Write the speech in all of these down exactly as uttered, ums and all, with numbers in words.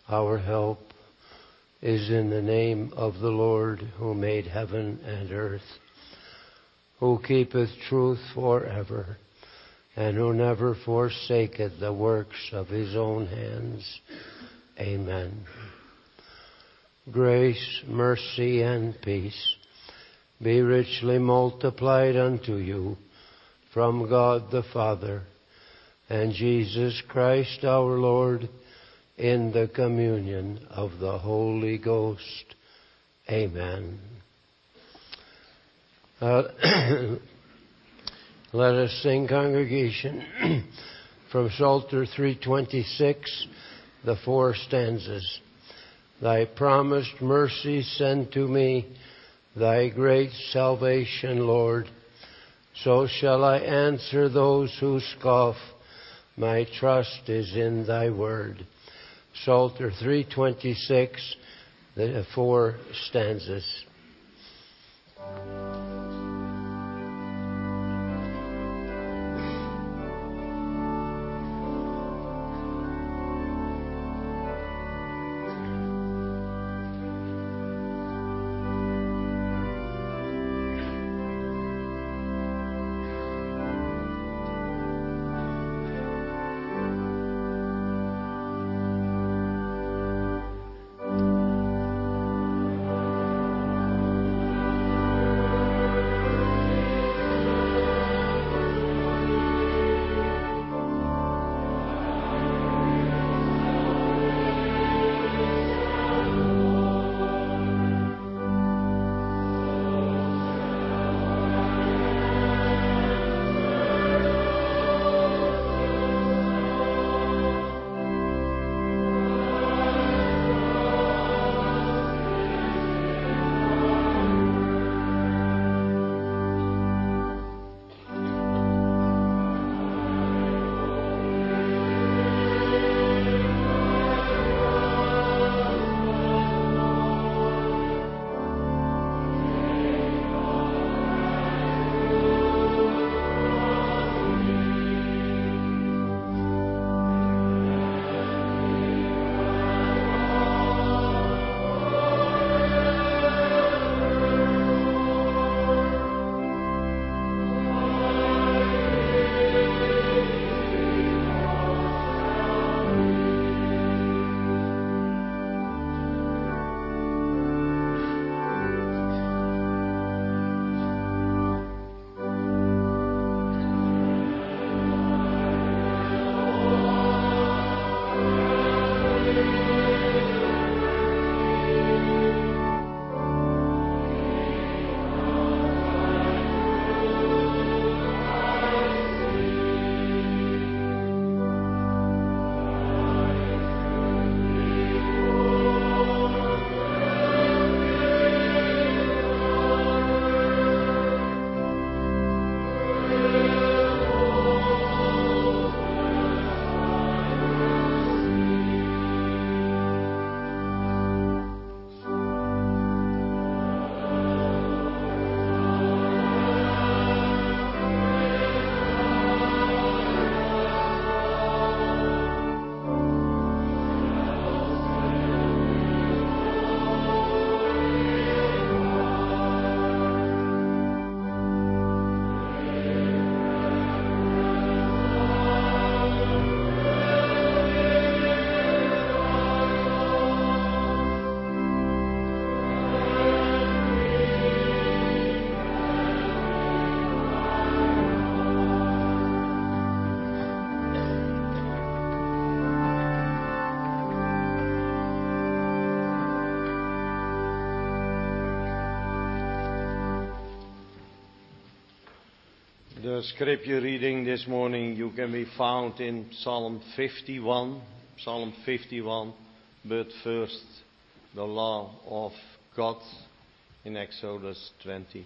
Our help is in the name of the Lord, who made heaven and earth, who keepeth truth forever, and who never forsaketh the works of his own hands. Amen. Grace, mercy, and peace be richly multiplied unto you from God the Father and Jesus Christ our Lord, in the communion of the Holy Ghost. Amen. Uh, let us sing, congregation, from Psalter three twenty-six, the four stanzas. Thy promised mercy send to me, thy great salvation, Lord. So shall I answer those who scoff. My trust is in thy word. Psalter three twenty-six, the four stanzas. The scripture reading this morning you can be found in Psalm fifty-one, Psalm fifty-one, but first the law of God in Exodus twenty.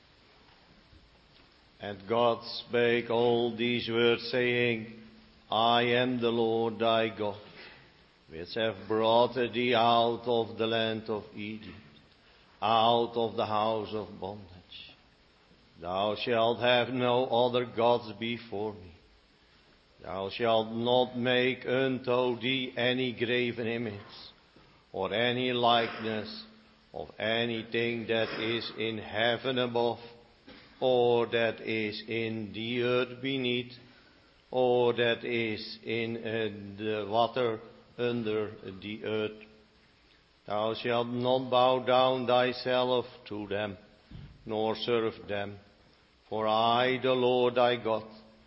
And God spake all these words, saying, I am the Lord thy God, which have brought thee out of the land of Egypt, out of the house of bondage. Thou shalt have no other gods before me. Thou shalt not make unto thee any graven image, or any likeness of anything that is in heaven above, or that is in the earth beneath, or that is in uh, the water under the earth. Thou shalt not bow down thyself to them, nor serve them. For I, the Lord thy God,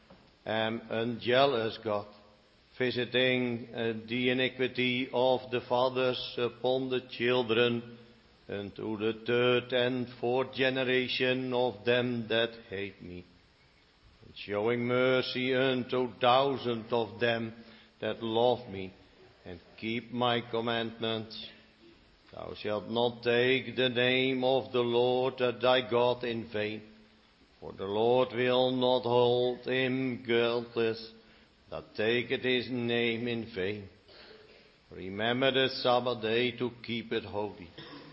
am a jealous God, visiting uh, the iniquity of the fathers upon the children, unto the third and fourth generation of them that hate me, and showing mercy unto thousands of them that love me, and keep my commandments. Thou shalt not take the name of the Lord thy God in vain, for the Lord will not hold him guiltless that taketh his name in vain. Remember the Sabbath day to keep it holy.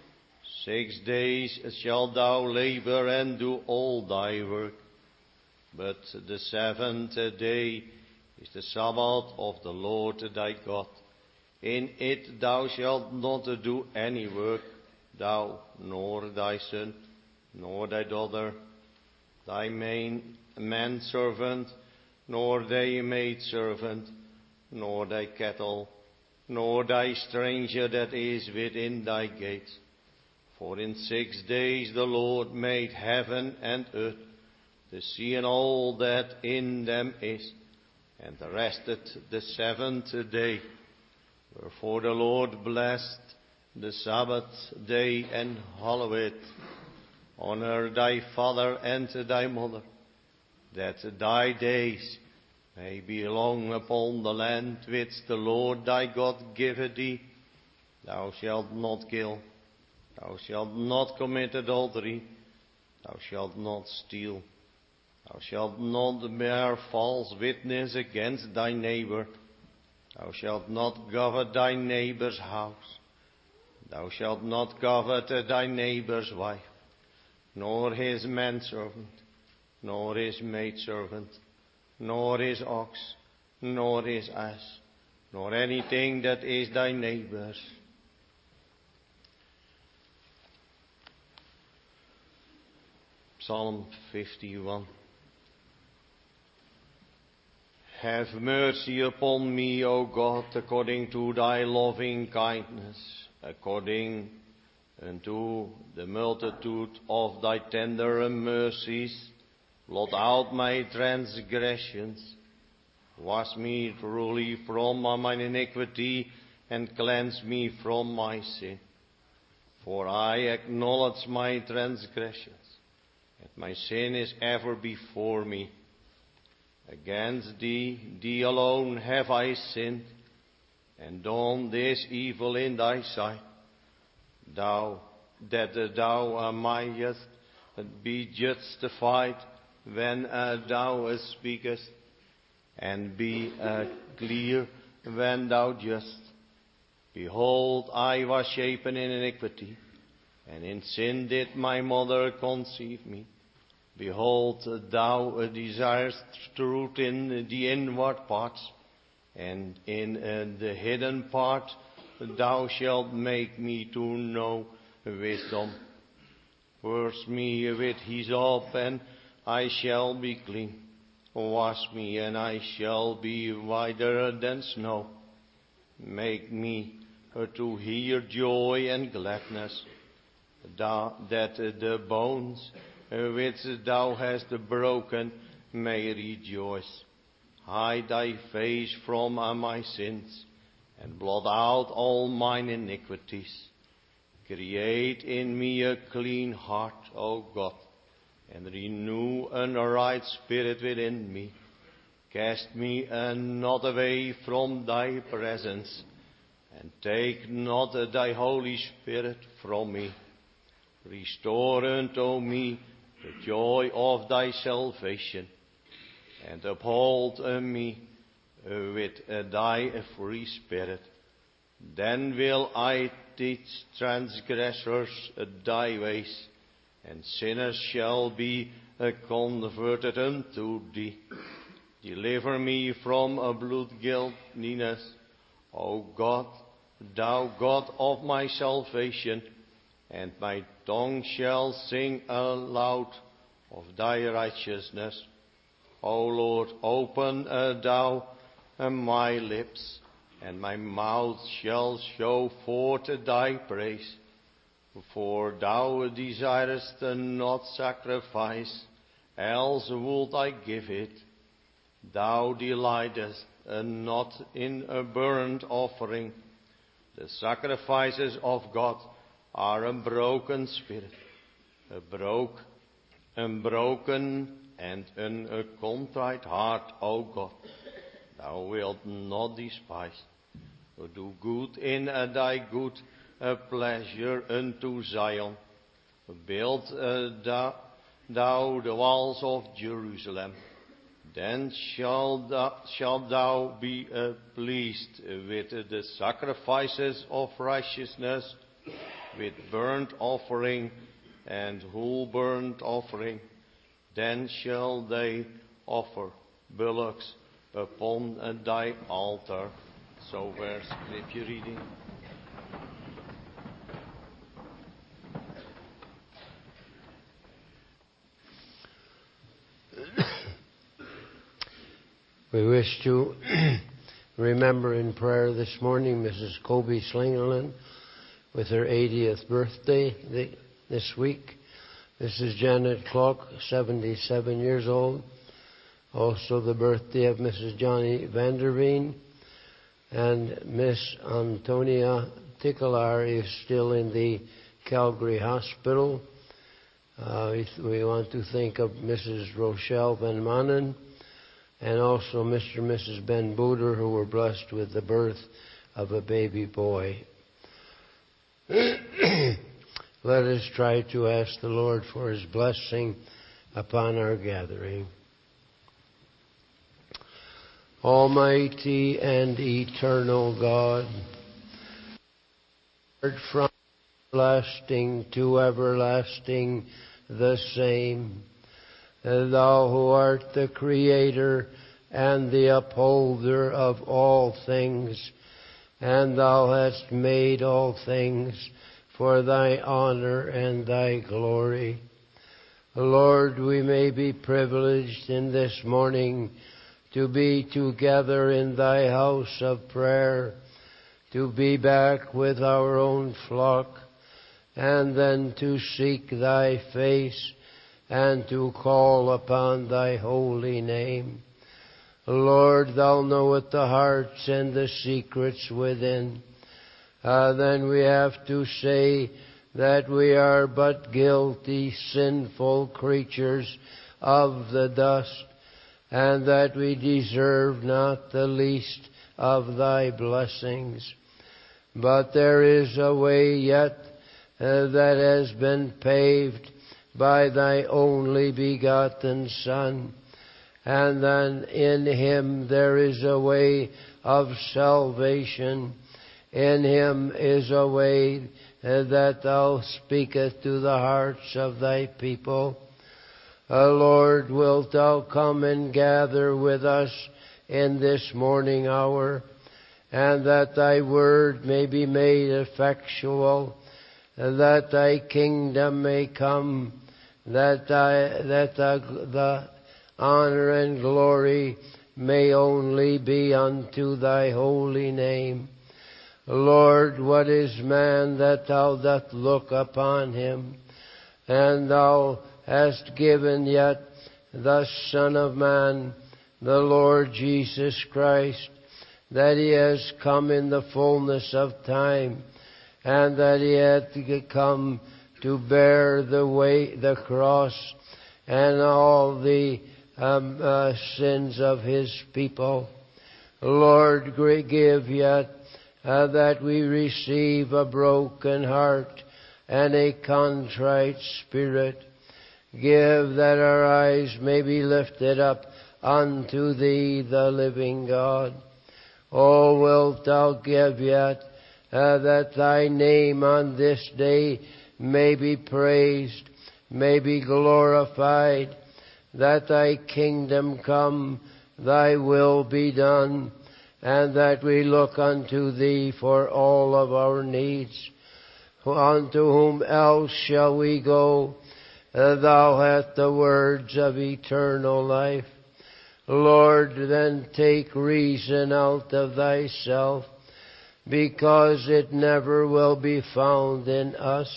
Six days shalt thou labor and do all thy work, but the seventh day is the Sabbath of the Lord thy God. In it thou shalt not do any work, thou, nor thy son, nor thy daughter, thy main manservant, nor thy maidservant, nor thy cattle, nor thy stranger that is within thy gates. For in six days the Lord made heaven and earth, the sea and all that in them is, and rested the seventh day. Wherefore the Lord blessed the Sabbath day and hallowed it. Honor thy father and thy mother, that thy days may be long upon the land which the Lord thy God giveth thee. Thou shalt not kill, thou shalt not commit adultery, thou shalt not steal, thou shalt not bear false witness against thy neighbor, thou shalt not covet thy neighbor's house, thou shalt not covet thy neighbor's wife, nor his manservant, nor his maidservant, nor his ox, nor his ass, nor anything that is thy neighbor's. Psalm fifty-one. Have mercy upon me, O God, according to thy loving kindness, according unto the multitude of thy tender mercies. Blot out my transgressions. Wash me truly from mine iniquity, and cleanse me from my sin. For I acknowledge my transgressions, and my sin is ever before me. Against thee, thee alone have I sinned, and done this evil in thy sight, thou, that thou mayest be justified when uh, thou speakest, and be uh, clear when thou judgest. Behold, I was shapen in iniquity, and in sin did my mother conceive me. Behold, thou desirest truth in the inward parts, and in uh, the hidden part thou shalt make me to know wisdom. Purge me with hyssop, and I shall be clean. Wash me, and I shall be whiter than snow. Make me uh, to hear joy and gladness, that the bones which thou hast broken may rejoice. Hide thy face from my sins, and blot out all mine iniquities. Create in me a clean heart, O God, and renew a right spirit within me. Cast me not away from thy presence, and take not thy Holy Spirit from me. Restore unto me the joy of thy salvation, and uphold me with thy free spirit. Then will I teach transgressors thy ways, and sinners shall be converted unto thee. Deliver me from a blood guiltiness. O God, thou God of my salvation, and my tongue shall sing aloud of thy righteousness. O Lord, open uh, thou uh, my lips, and my mouth shall show forth thy praise. For thou desirest not sacrifice, else would I give it. Thou delightest not in a burnt offering. The sacrifices of God are a broken spirit, a broke, a broken and an, a contrite heart, O God. Thou wilt not despise. Do good in uh, thy good uh, pleasure unto Zion. Build uh, thou, thou the walls of Jerusalem. Then shalt thou, shalt thou be uh, pleased with uh, the sacrifices of righteousness, with burnt offering and whole burnt offering. Then shall they offer bullocks upon uh, thy altar. So where scripture reading? We wish to remember in prayer this morning Missus Kobe Slingerland with her eightieth birthday this week. Missus Janet Clark, seventy-seven years old. Also the birthday of Missus Johnny Vanderveen. And Miss Antonia Ticklar is still in the Calgary Hospital. Uh, we want to think of Missus Rochelle Van Manen, and also Mister and Missus Ben Booter, who were blessed with the birth of a baby boy. Let us try to ask the Lord for His blessing upon our gathering. Almighty and eternal God, from everlasting to everlasting the same, Thou who art the Creator and the upholder of all things, and Thou hast made all things for Thy honor and Thy glory. Lord, we may be privileged in this morning to be together in Thy house of prayer, to be back with our own flock, and then to seek Thy face and to call upon Thy holy name. Lord, Thou knowest the hearts and the secrets within. Uh, then we have to say that we are but guilty, sinful creatures of the dust, and that we deserve not the least of Thy blessings. But there is a way yet uh, that has been paved by Thy only begotten Son, and then in Him there is a way of salvation. In Him is a way uh, that Thou speakest to the hearts of Thy people. Uh, Lord, wilt Thou come and gather with us in this morning hour, and that Thy word may be made effectual, that Thy kingdom may come, that thy, that the, the honor and glory may only be unto Thy holy name. Lord, what is man that Thou doth look upon him, and Thou hast given yet the Son of Man, the Lord Jesus Christ, that He has come in the fullness of time, and that He had to come to bear the weight, the cross, and all the um, uh, sins of His people. Lord, give yet uh, that we receive a broken heart and a contrite spirit. Give that our eyes may be lifted up unto Thee, the living God. Oh, wilt Thou give yet uh, that Thy name on this day may be praised, may be glorified, that Thy kingdom come, thy will be done, and that we look unto thee for all of our needs. Unto whom else shall we go? Thou hast the words of eternal life. Lord, then take reason out of thyself, because it never will be found in us.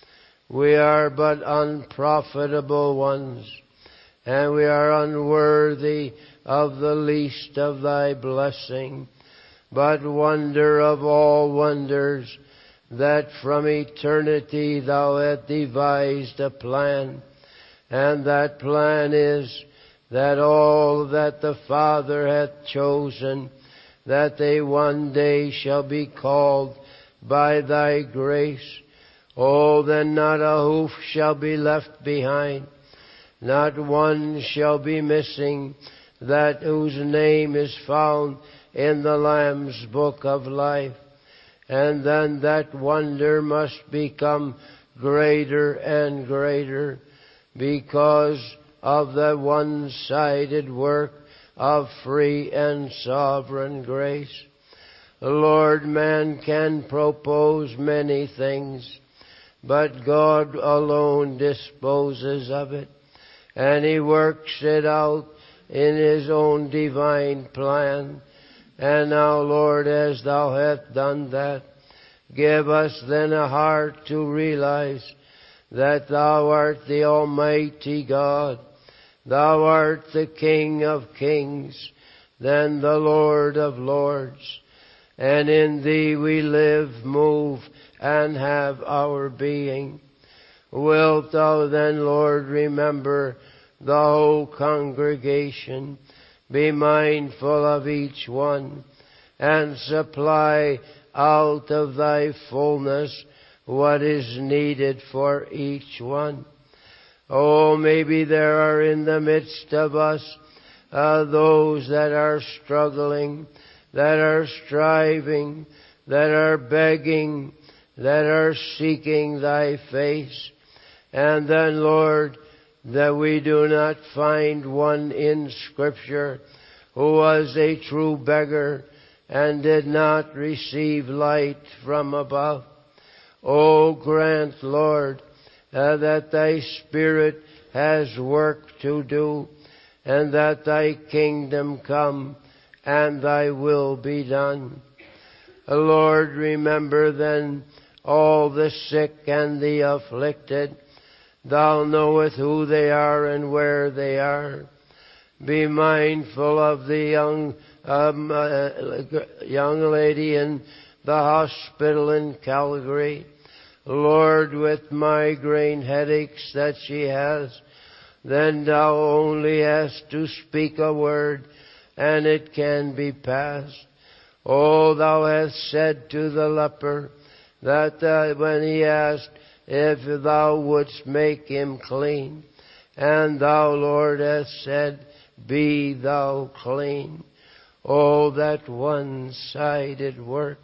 We are but unprofitable ones, and we are unworthy of the least of thy blessing. But wonder of all wonders, that from eternity thou hast devised a plan, and that plan is that all that the Father hath chosen, that they one day shall be called by thy grace. Oh, then not a hoof shall be left behind, not one shall be missing, that whose name is found in the Lamb's book of life. And then that wonder must become greater and greater, because of the one-sided work of free and sovereign grace. Lord, man can propose many things, but God alone disposes of it, and He works it out in His own divine plan. And now, Lord, as Thou hast done that, give us then a heart to realize that Thou art the Almighty God. Thou art the King of kings, then the Lord of lords. And in Thee we live, move, and have our being. Wilt Thou then, Lord, remember the whole congregation, be mindful of each one, and supply out of Thy fullness what is needed for each one. Oh, maybe there are in the midst of us uh, those that are struggling, that are striving, that are begging, that are seeking Thy face. And then, Lord, that we do not find one in Scripture who was a true beggar and did not receive light from above. Oh, grant, Lord, uh, that Thy Spirit has work to do, and that Thy kingdom come and Thy will be done. Uh, Lord, remember then all the sick and the afflicted. Thou knowest who they are and where they are. Be mindful of the young um, uh, young lady in the hospital in Calgary. Lord, with migraine headaches that she has, then Thou only hast to speak a word, and it can be passed. Oh, Thou hast said to the leper that uh, when he asked if Thou wouldst make him clean, and Thou, Lord, hast said, be Thou clean. Oh, that one-sided work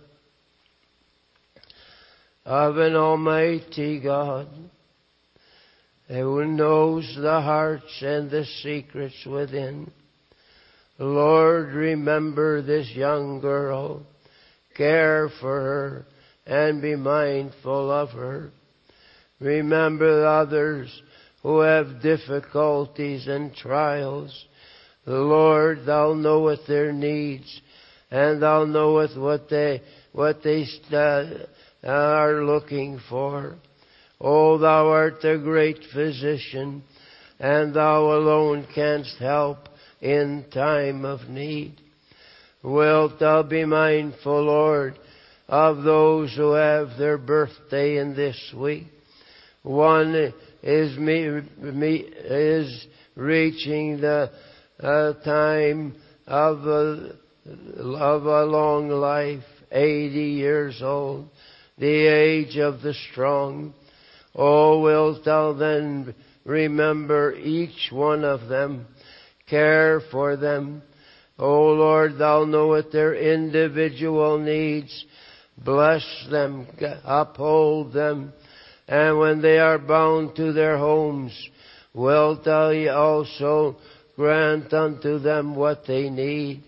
of an Almighty God who knows the hearts and the secrets within. Lord, remember this young girl, care for her, and be mindful of her. Remember others who have difficulties and trials. Lord, Thou knowest their needs, and Thou knowest what they what they uh, are looking for. Oh, Thou art the great physician, and Thou alone canst help in time of need. Wilt Thou be mindful, Lord, of those who have their birthday in this week? One is me, me, is reaching the uh, time of a, of a long life, eighty years old, the age of the strong. Oh, wilt Thou then remember each one of them, care for them. Oh, Lord, Thou knowest their individual needs. Bless them, uphold them. And when they are bound to their homes, wilt Thou also grant unto them what they need.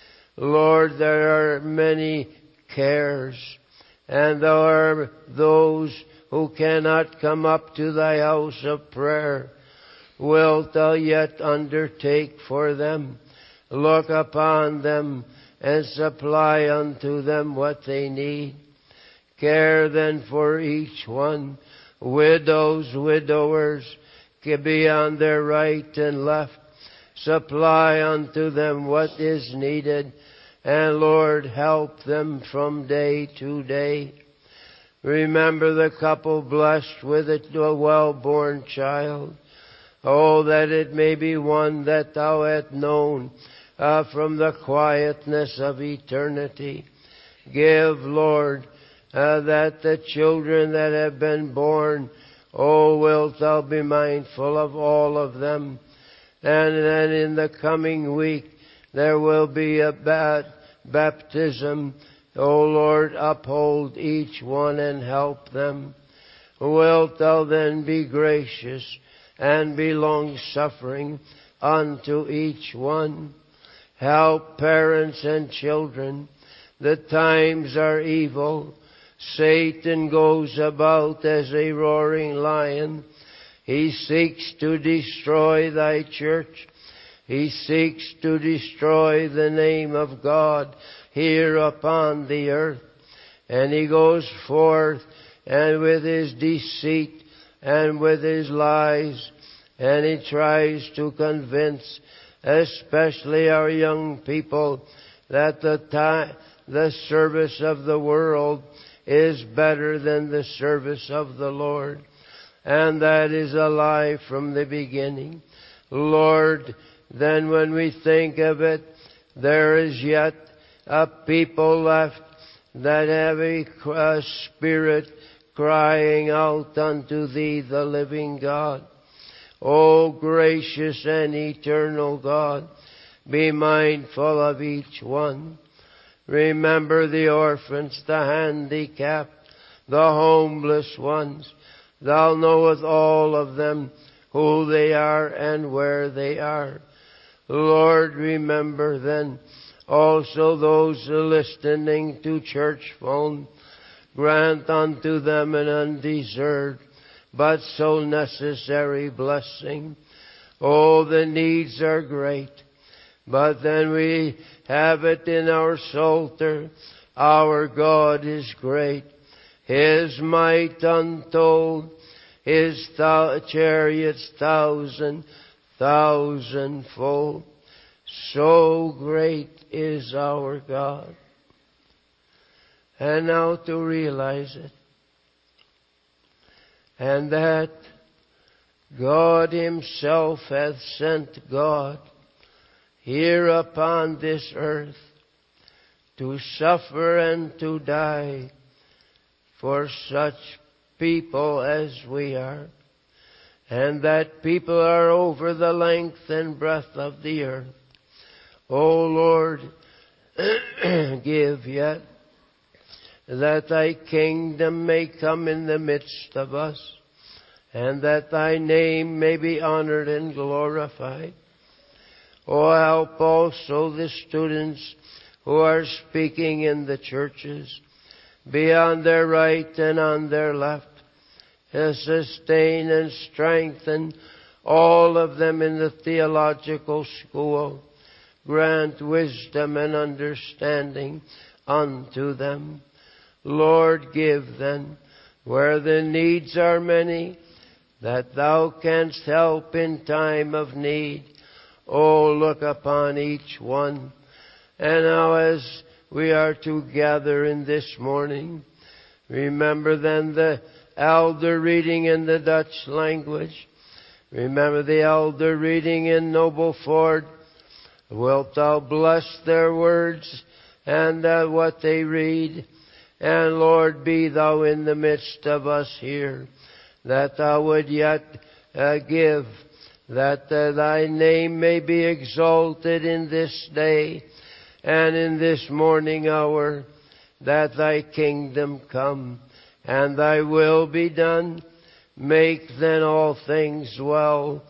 Lord, there are many cares, and there are those who cannot come up to thy house of prayer. Wilt thou yet undertake for them? Look upon them and supply unto them what they need. Care then for each one. Widows, widowers, be on their right and left. Supply unto them what is needed. And Lord, help them from day to day. Remember the couple blessed with a well-born child. Oh, that it may be one that thou hast known uh, from the quietness of eternity. Give, Lord, uh, that the children that have been born, oh, wilt thou be mindful of all of them. And then in the coming week there will be a bat- baptism. O Lord, uphold each one and help them. Wilt thou then be gracious and be long-suffering unto each one. Help parents and children. The times are evil. Satan goes about as a roaring lion. He seeks to destroy thy church. He seeks to destroy the name of God here upon the earth. And he goes forth and with his deceit and with his lies, and he tries to convince especially our young people that the time, the service of the world is better than the service of the Lord. And that is a lie from the beginning. Lord, then when we think of it, there is yet a people left that have a, a spirit crying out unto thee, the living God. O gracious and eternal God, be mindful of each one. Remember the orphans, the handicapped, the homeless ones. Thou knowest all of them, who they are and where they are. Lord, remember then also those listening to church phone. Grant unto them an undeserved but so necessary blessing. Oh, the needs are great, but then we have it in our Psalter. Our God is great, His might untold, His thou- chariots thousand, thousandfold. So great is our God. And now to realize it. And that God Himself hath sent God here upon this earth to suffer and to die for such people as we are. And that people are over the length and breadth of the earth. O Lord, give yet that Thy kingdom may come in the midst of us, and that Thy name may be honored and glorified. O help also the students who are speaking in the churches, be on their right and on their left, and sustain and strengthen all of them in the theological school. Grant wisdom and understanding unto them. Lord, give then, where the needs are many, that Thou canst help in time of need. Oh, look upon each one. And now as we are together in this morning, remember then the elder reading in the Dutch language. Remember the elder reading in Noble Ford. Wilt Thou bless their words and uh, what they read? And Lord, be Thou in the midst of us here, that Thou would yet uh, give, that uh, Thy name may be exalted in this day and in this morning hour, that Thy kingdom come and Thy will be done. Make then all things well.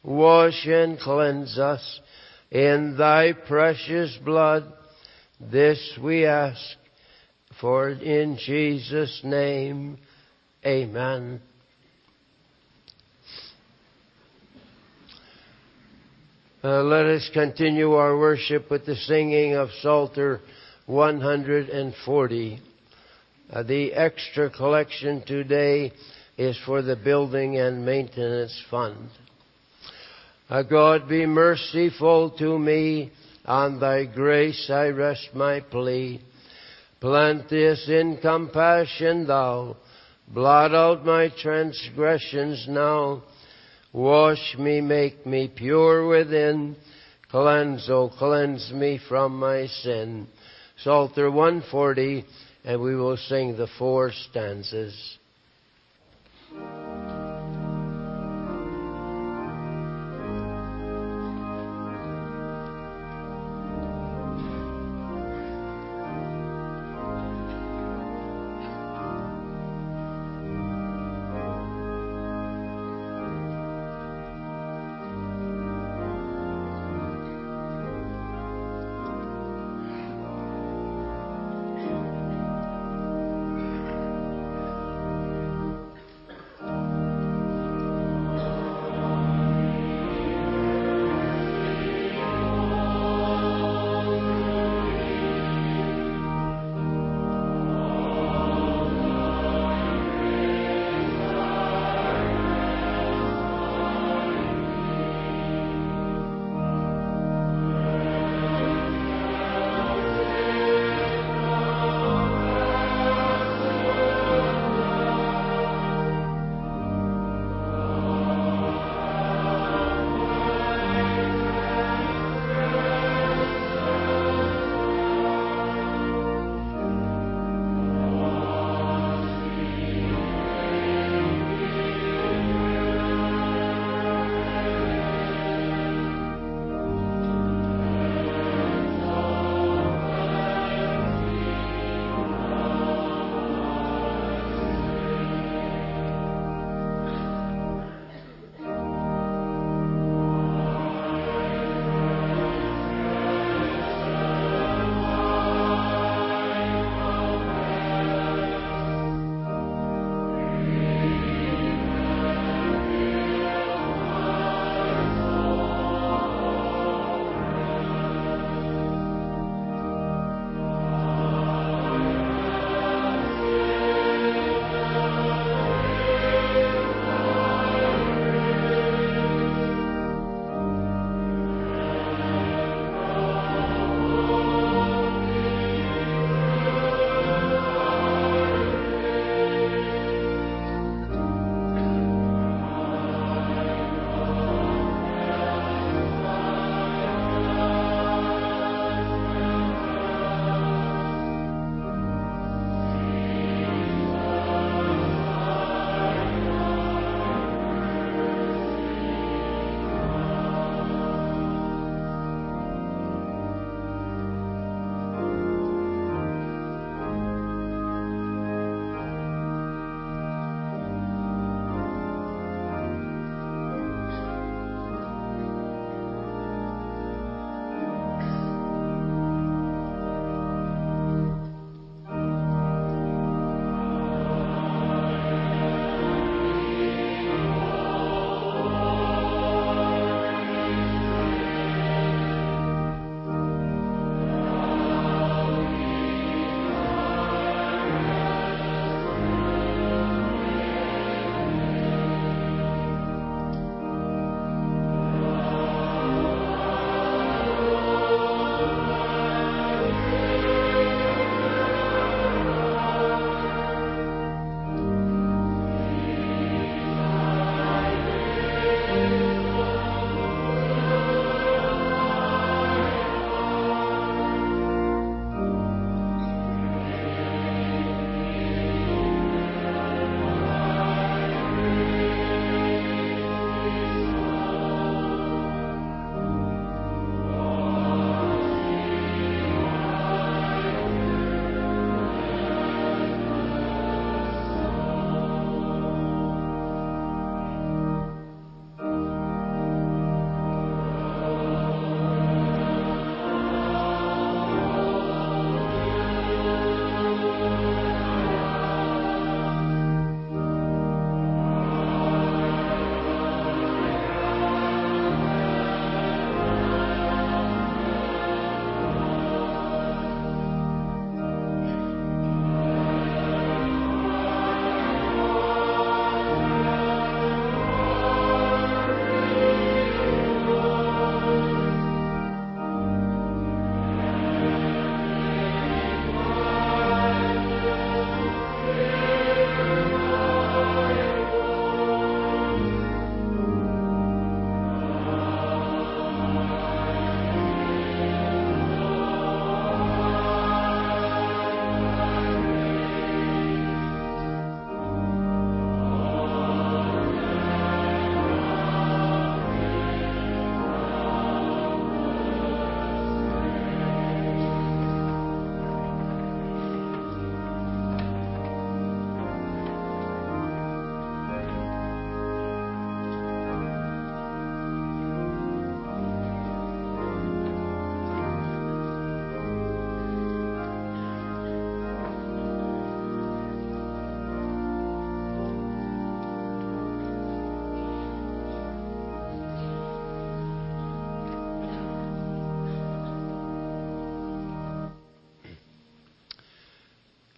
wash and cleanse us in thy precious blood. This we ask, for in Jesus' name, amen. Uh, let us continue our worship with the singing of Psalter one hundred forty. Uh, the extra collection today is for the Building and Maintenance Fund. Uh, God, be merciful to me, on thy grace I rest my plea. Plenteous in compassion thou, blot out my transgressions now. Wash me, make me pure within. Cleanse, oh, cleanse me from my sin. Psalter one forty, and we will sing the four stanzas.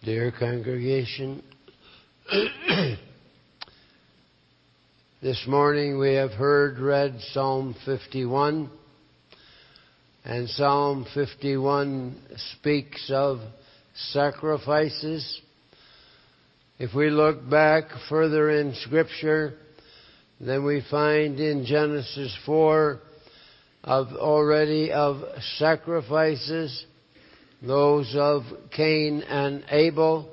Dear congregation, this morning we have heard read Psalm fifty-one, and Psalm fifty-one speaks of sacrifices. If we look back further in Scripture, then we find in Genesis four of already of sacrifices, those of Cain and Abel,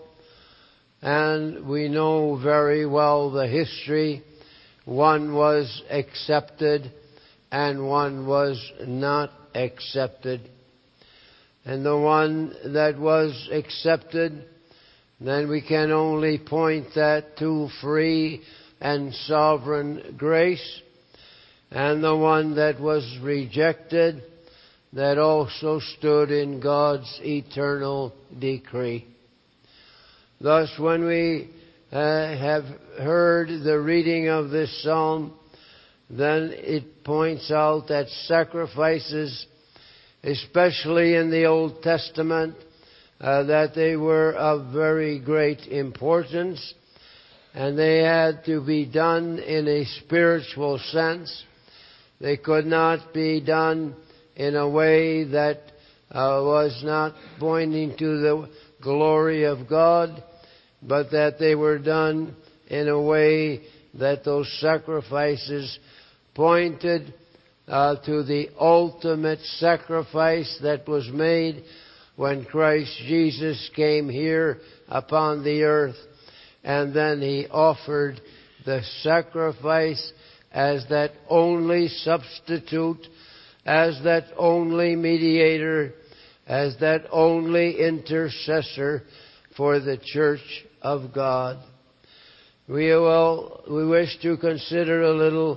and we know very well the history. One was accepted and one was not accepted. And the one that was accepted, then we can only point that to free and sovereign grace. And the one that was rejected, that also stood in God's eternal decree. Thus, when we uh, have heard the reading of this psalm, then it points out that sacrifices, especially in the Old Testament, uh, that they were of very great importance, and they had to be done in a spiritual sense. They could not be done in a way that uh, was not pointing to the glory of God, but that they were done in a way that those sacrifices pointed uh, to the ultimate sacrifice that was made when Christ Jesus came here upon the earth, and then He offered the sacrifice as that only substitute, as that only mediator, as that only intercessor for the church of God. We will, we wish to consider a little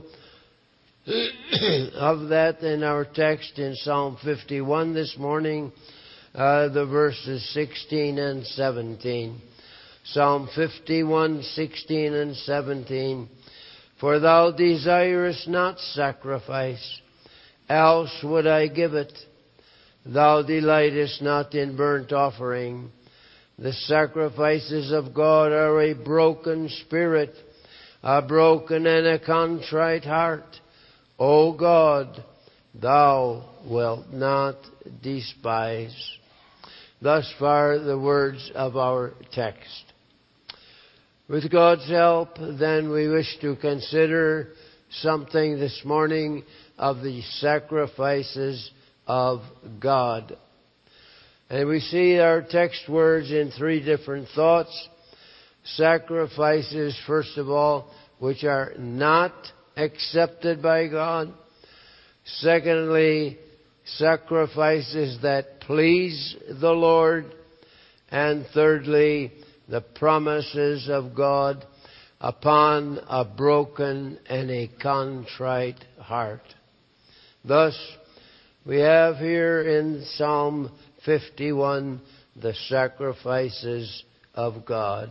of that in our text in Psalm fifty-one this morning, uh, the verses sixteen and seventeen. Psalm fifty-one, sixteen and seventeen. For thou desirest not sacrifice, else would I give it. Thou delightest not in burnt offering. The sacrifices of God are a broken spirit, a broken and a contrite heart. O God, thou wilt not despise. Thus far the words of our text. With God's help, then, we wish to consider something this morning of the sacrifices of God. And we see our text words in three different thoughts. Sacrifices, first of all, which are not accepted by God. Secondly, sacrifices that please the Lord. And thirdly, the promises of God upon a broken and a contrite heart. Thus, we have here in Psalm fifty-one the sacrifices of God.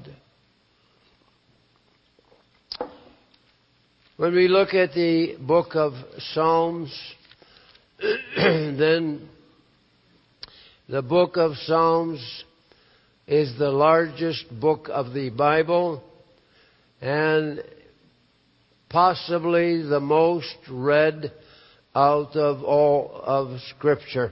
When we look at the book of Psalms, then the book of Psalms is the largest book of the Bible and possibly the most read out of all of Scripture.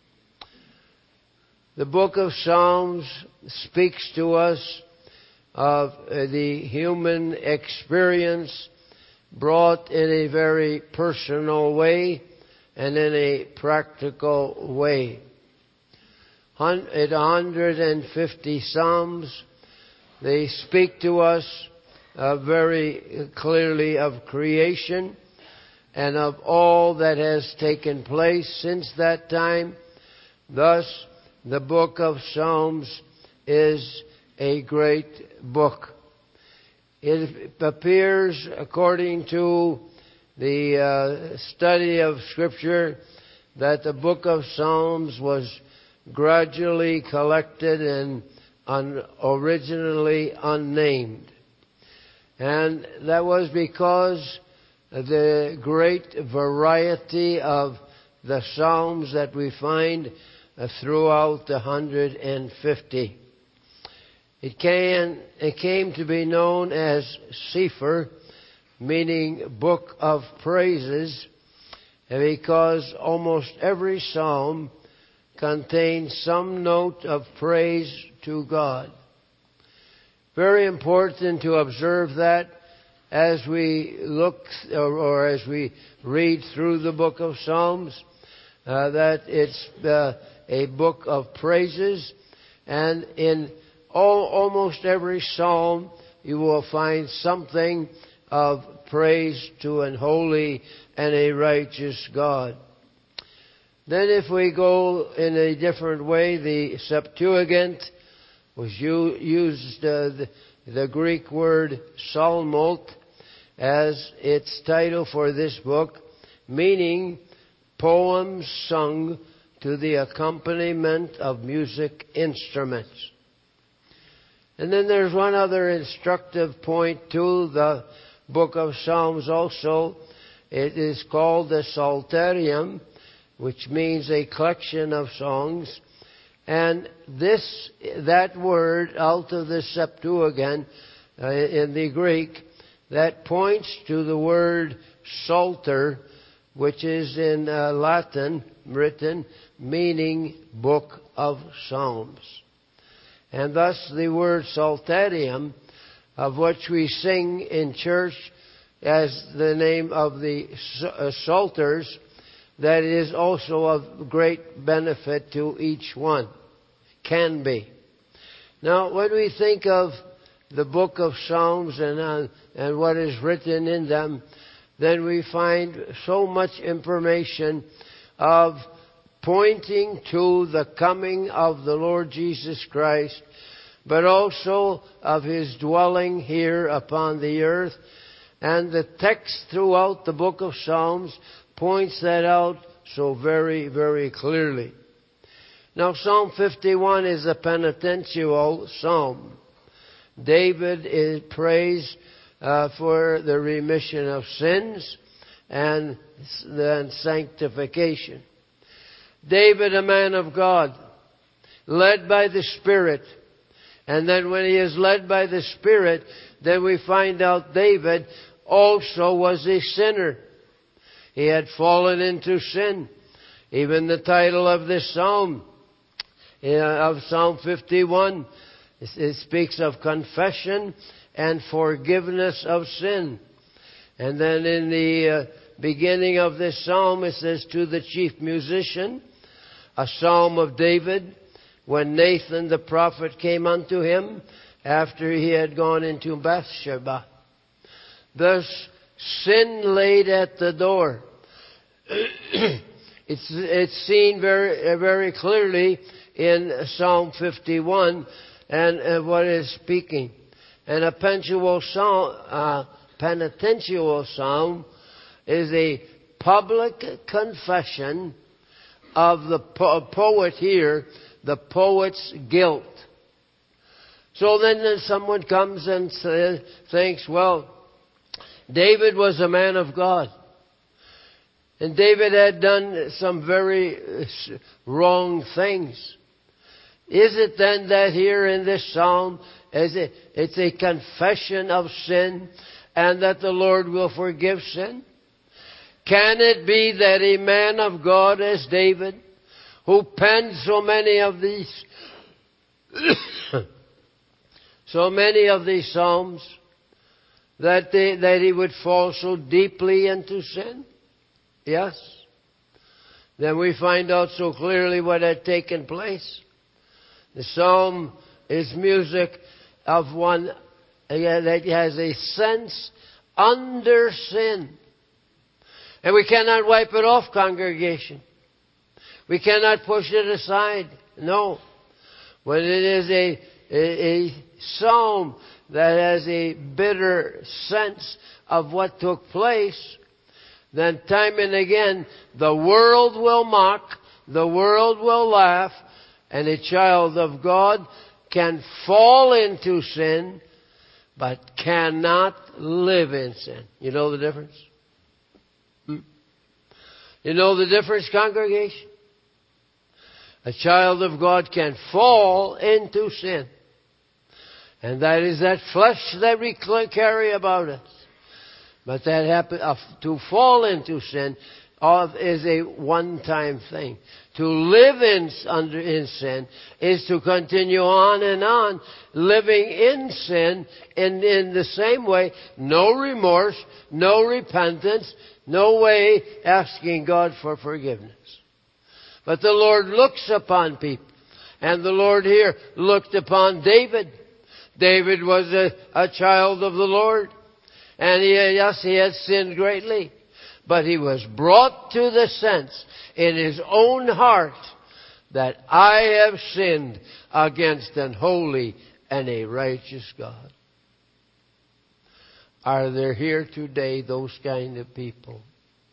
The book of Psalms speaks to us of the human experience brought in a very personal way and in a practical way. At one hundred fifty Psalms, they speak to us uh, very clearly of creation and of all that has taken place since that time. Thus, the book of Psalms is a great book. It appears, according to the uh, study of Scripture, that the book of Psalms was gradually collected and un- originally unnamed. And that was because of the great variety of the Psalms that we find uh, throughout the one hundred fifty. It can it came to be known as Sefer, meaning book of praises, because almost every psalm contains some note of praise to God. Very important to observe that as we look or, or as we read through the book of Psalms, uh, that it's uh, a book of praises, and in all, almost every psalm you will find something of praise to an holy and a righteous God. Then if we go in a different way, the Septuagint was used uh, the, the Greek word psalmot as its title for this book, meaning poems sung to the accompaniment of music instruments. And then there's one other instructive point to the book of Psalms also. It is called the Psalterium, which means a collection of songs. And this, that word out of the Septuagint uh, in the Greek, that points to the word Psalter, which is in uh, Latin written, meaning book of Psalms. And thus the word Psalterium, of which we sing in church as the name of the uh, Psalters, that is also of great benefit to each one. Can be. Now, when we think of the book of Psalms and, uh, and what is written in them, then we find so much information of pointing to the coming of the Lord Jesus Christ, but also of His dwelling here upon the earth. And the text throughout the book of Psalms points that out so very, very clearly. Now, Psalm fifty-one is a penitential psalm. David is praised uh, for the remission of sins and then sanctification. David, a man of God, led by the Spirit. And then when he is led by the Spirit, then we find out David also was a sinner. He had fallen into sin. Even the title of this psalm, of Psalm fifty-one, it speaks of confession and forgiveness of sin. And then in the uh, beginning of this psalm, it says, to the chief musician, a psalm of David, when Nathan the prophet came unto him after he had gone into Bathsheba. Thus, sin laid at the door. it's, it's seen very, very clearly in Psalm fifty-one and uh, what is speaking. And a penitential psalm, uh, penitential psalm is a public confession of the po- poet here, the poet's guilt. So then someone comes and says, thinks, well, David was a man of God. And David had done some very wrong things. Is it then that here in this psalm, is it, it's a confession of sin and that the Lord will forgive sin? Can it be that a man of God as David, who penned so many of these, so many of these psalms, that they, that he would fall so deeply into sin? Yes. Then we find out so clearly what had taken place. The psalm is music of one that has a sense under sin. And we cannot wipe it off, congregation. We cannot push it aside. No. When it is a, a, a psalm that has a bitter sense of what took place, then time and again the world will mock, the world will laugh, and a child of God can fall into sin, but cannot live in sin. You know the difference? Hmm? You know the difference, congregation? A child of God can fall into sin, And that is that flesh that we carry about us. But that happen, uh, to fall into sin of, is a one-time thing. To live in, under, in sin is to continue on and on living in sin in, in the same way. No remorse, no repentance, no way asking God for forgiveness. But the Lord looks upon people. And the Lord here looked upon David. David was a, a child of the Lord. And he, yes, he had sinned greatly. But he was brought to the sense in his own heart that I have sinned against an holy and a righteous God. Are there here today those kind of people?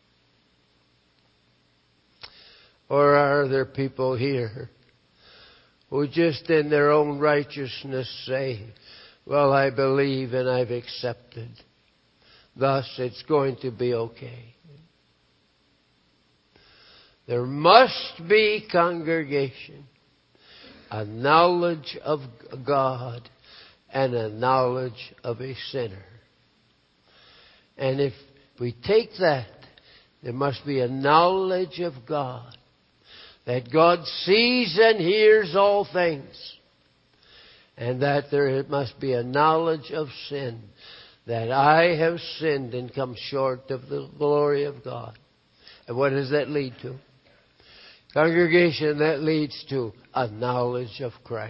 Or are there people here who just in their own righteousness say, well, I believe and I've accepted. Thus, it's going to be okay. There must be, congregation, a knowledge of God and a knowledge of a sinner. And if we take that, there must be a knowledge of God. That God sees and hears all things. And that there must be a knowledge of sin. That I have sinned and come short of the glory of God. And what does that lead to? Congregation, that leads to a knowledge of Christ.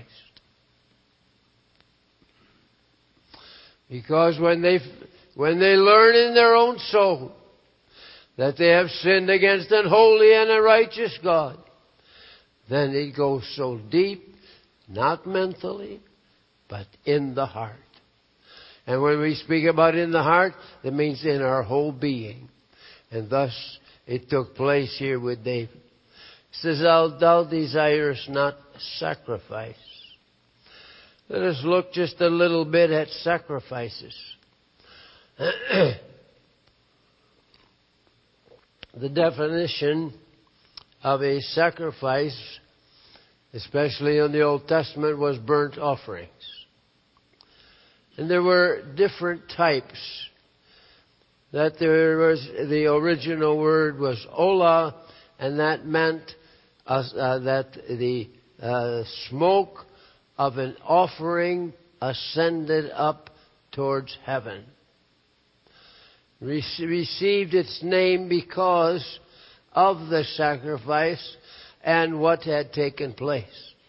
Because when they, when they learn in their own soul that they have sinned against an holy and a righteous God, then it goes so deep, not mentally, but in the heart. And when we speak about in the heart, that means in our whole being. And thus it took place here with David. He says, thou desirest not sacrifice. Let us look just a little bit at sacrifices. The definition of a sacrifice, especially in the Old Testament, was burnt offerings. And there were different types. That there was, the original word was olah, and that meant uh, uh, that the uh, smoke of an offering ascended up towards heaven. Re- received its name because of the sacrifice and what had taken place.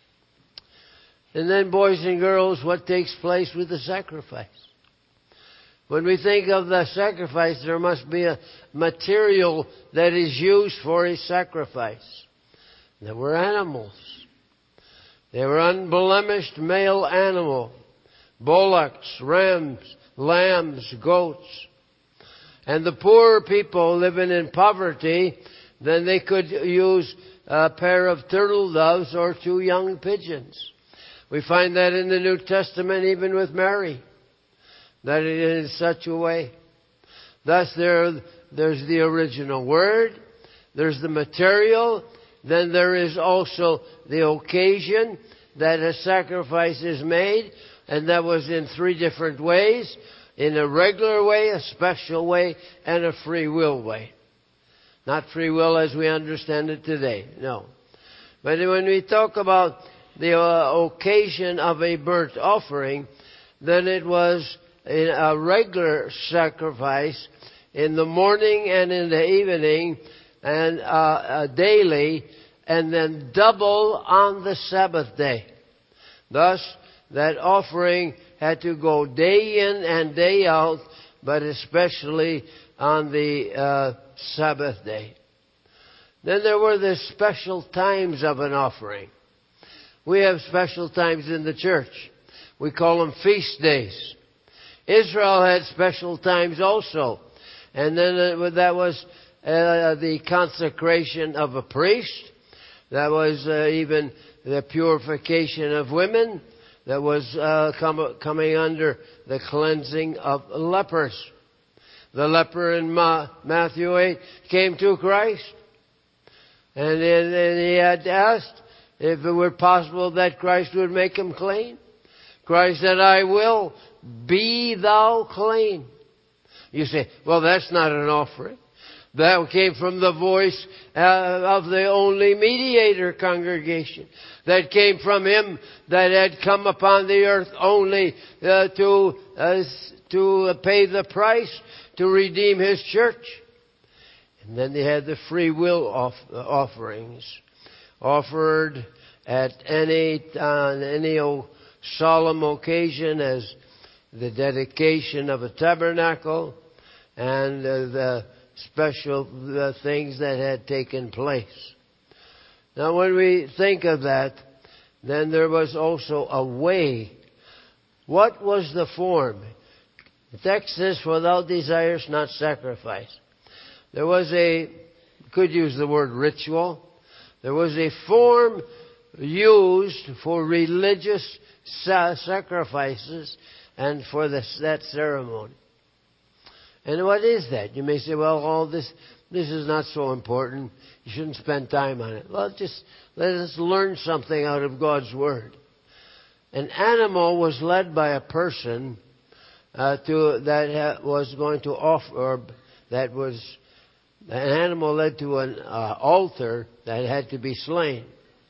And then, boys and girls, what takes place with the sacrifice? When we think of the sacrifice, there must be a material that is used for a sacrifice. There were animals. They were unblemished male animal. Bullocks, rams, lambs, goats. And the poor people living in poverty, then they could use a pair of turtle doves or two young pigeons. We find that in the New Testament even with Mary. That it is such a way. Thus there, there's the original word. There's the material. Then there is also the occasion that a sacrifice is made. And that was in three different ways. In a regular way, a special way, and a free will way. Not free will as we understand it today. No. But when we talk about the uh, occasion of a burnt offering, then it was in a regular sacrifice in the morning and in the evening and uh, uh, daily, and then double on the Sabbath day. Thus, that offering had to go day in and day out, but especially on the uh, Sabbath day. Then there were the special times of an offering. We have special times in the church. We call them feast days. Israel had special times also. And then uh, that was uh, the consecration of a priest. That was uh, even the purification of women. That was uh, com- coming under the cleansing of lepers. The leper in Ma- Matthew eight came to Christ. And then he had asked if it were possible that Christ would make him clean. Christ said, I will, be thou clean. You say, well, that's not an offering. That came from the voice uh, of the only mediator, congregation. That came from Him that had come upon the earth only uh, to uh, to pay the price to redeem His church. And then they had the free will off, uh, offerings offered at any on any solemn occasion, as the dedication of a tabernacle and uh, the special uh, things that had taken place. Now when we think of that, then there was also a way. What was the form? The text says, for thou desirest not sacrifice. There was a, could use the word ritual. There was a form used for religious sa- sacrifices and for the, that ceremony. And what is that? You may say, well, all this, this is not so important. You shouldn't spend time on it. Well, just let us learn something out of God's Word. An animal was led by a person uh, to that ha- was going to offer, or that was, an animal led to an uh, altar that had to be slain.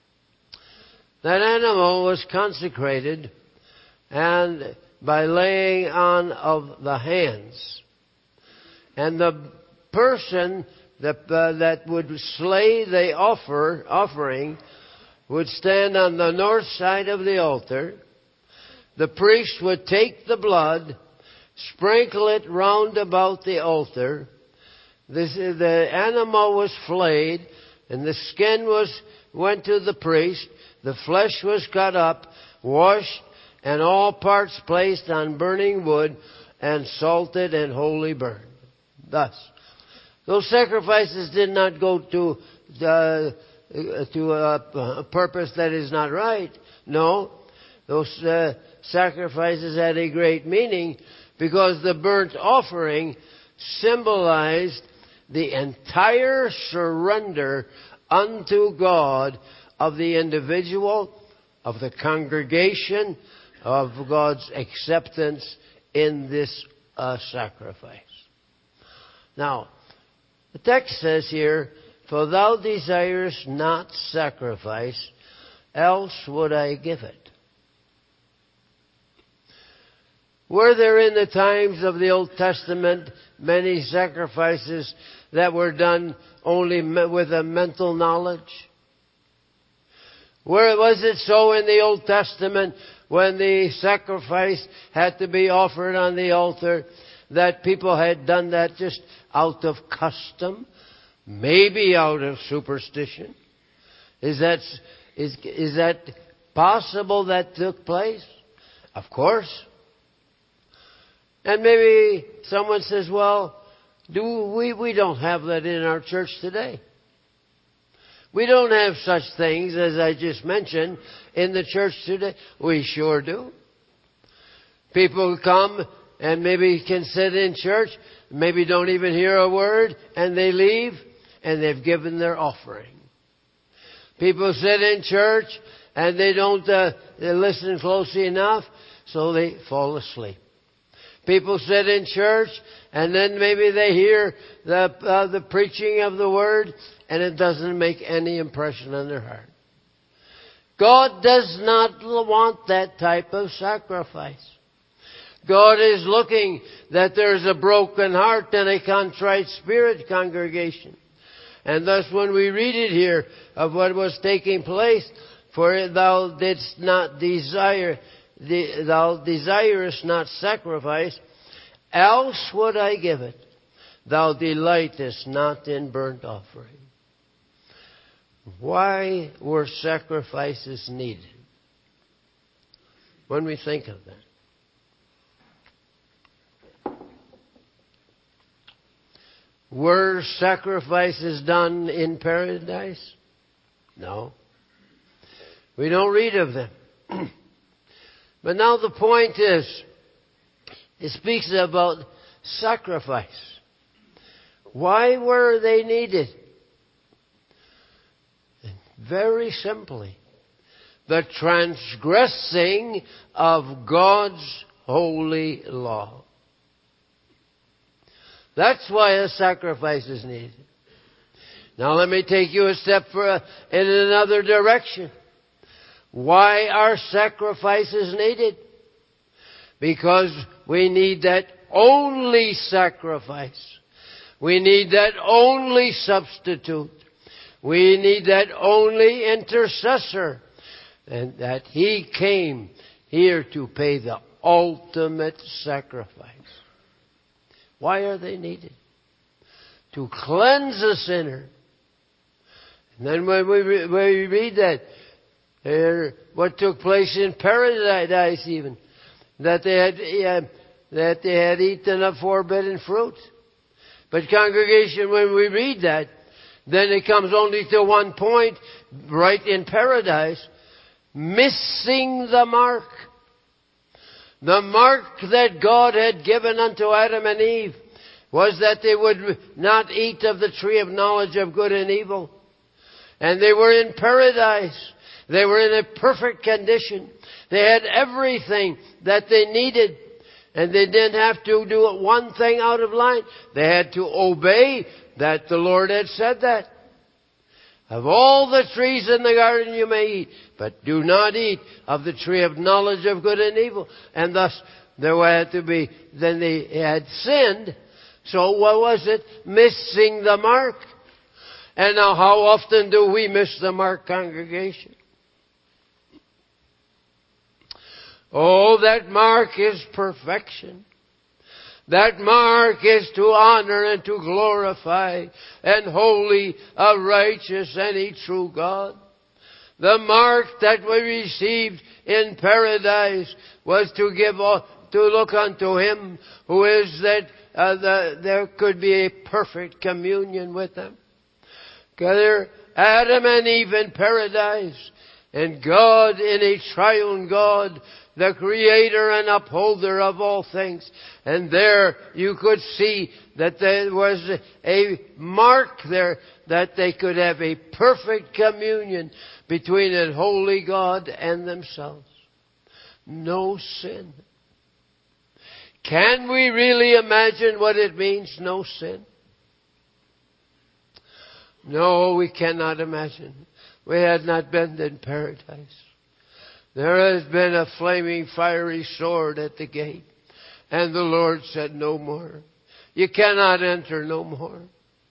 That animal was consecrated, and by laying on of the hands. And the person that, uh, that would slay the offer, offering would stand on the north side of the altar. The priest would take the blood, sprinkle it round about the altar. This, the animal was flayed, and the skin was went to the priest. The flesh was cut up, washed, and all parts placed on burning wood and salted and wholly burned. Thus, those sacrifices did not go to uh, to a, a purpose that is not right. No, those uh, sacrifices had a great meaning because the burnt offering symbolized the entire surrender unto God of the individual, of the congregation, of God's acceptance in this uh, sacrifice. Now, the text says here, for thou desirest not sacrifice, else would I give it. Were there in the times of the Old Testament many sacrifices that were done only with a mental knowledge? Where was it so in the Old Testament when the sacrifice had to be offered on the altar that people had done that just out of custom, maybe out of superstition? Is that, is, is that possible that took place? Of course. And maybe someone says, well, do we, we don't have that in our church today. We don't have such things as I just mentioned in the church today. We sure do. People come and maybe can sit in church, maybe don't even hear a word, and they leave, and they've given their offering. People sit in church, and they don't uh, they listen closely enough, so they fall asleep. People sit in church, and then maybe they hear the uh, the preaching of the Word, and it doesn't make any impression on their heart. God does not want that type of sacrifice. God is looking that there's a broken heart and a contrite spirit, congregation. And thus when we read it here of what was taking place, for thou didst not desire, thou desirest not sacrifice, else would I give it. Thou delightest not in burnt offering. Why were sacrifices needed? When we think of that. Were sacrifices done in paradise? No. We don't read of them. But now the point is, it speaks about sacrifice. Why were they needed? Very simply, the transgressing of God's holy law. That's why a sacrifice is needed. Now let me take you a step for, in another direction. Why are sacrifices needed? Because we need that only sacrifice. We need that only substitute. We need that only intercessor. And that He came here to pay the ultimate sacrifice. Why are they needed? To cleanse the sinner. And then when we, re- when we read that, uh, what took place in paradise even, that they had uh, that they had eaten of forbidden fruit. But congregation, when we read that, then it comes only to one point, right in paradise, missing the mark. The mark that God had given unto Adam and Eve was that they would not eat of the tree of knowledge of good and evil. And they were in paradise. They were in a perfect condition. They had everything that they needed. And they didn't have to do one thing out of line. They had to obey that the Lord had said that. Of all the trees in the garden you may eat, but do not eat of the tree of knowledge of good and evil. And thus there had to be, then they had sinned. So what was it? Missing the mark. And now how often do we miss the mark, congregation? Oh, that mark is perfection. That mark is to honor and to glorify and holy, a righteous and a true God. The mark that we received in paradise was to give, to look unto Him who is that uh, the, there could be a perfect communion with Him. There, Adam and Eve in paradise, and God in a triune God, the creator and upholder of all things. And there you could see that there was a mark there that they could have a perfect communion between a holy God and themselves. No sin. Can we really imagine what it means, no sin? No, we cannot imagine. We had not been in paradise. There has been a flaming fiery sword at the gate. And the Lord said, no more. You cannot enter no more.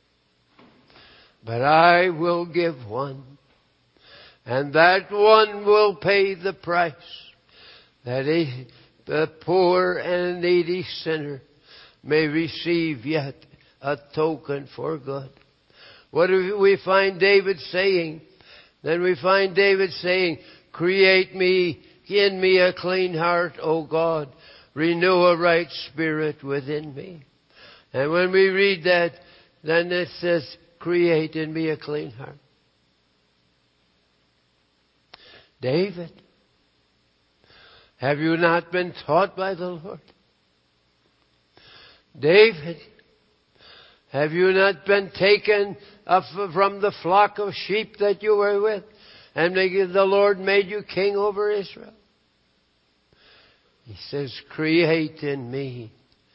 But I will give one. And that one will pay the price. That he, the poor and needy sinner may receive yet a token for good. What do we find David saying? Then we find David saying, create me, in me a clean heart, O God. Renew a right spirit within me. And when we read that, then it says, create in me a clean heart. David, have you not been taught by the Lord? David, have you not been taken up from the flock of sheep that you were with? And the Lord made you king over Israel. He says, create in me,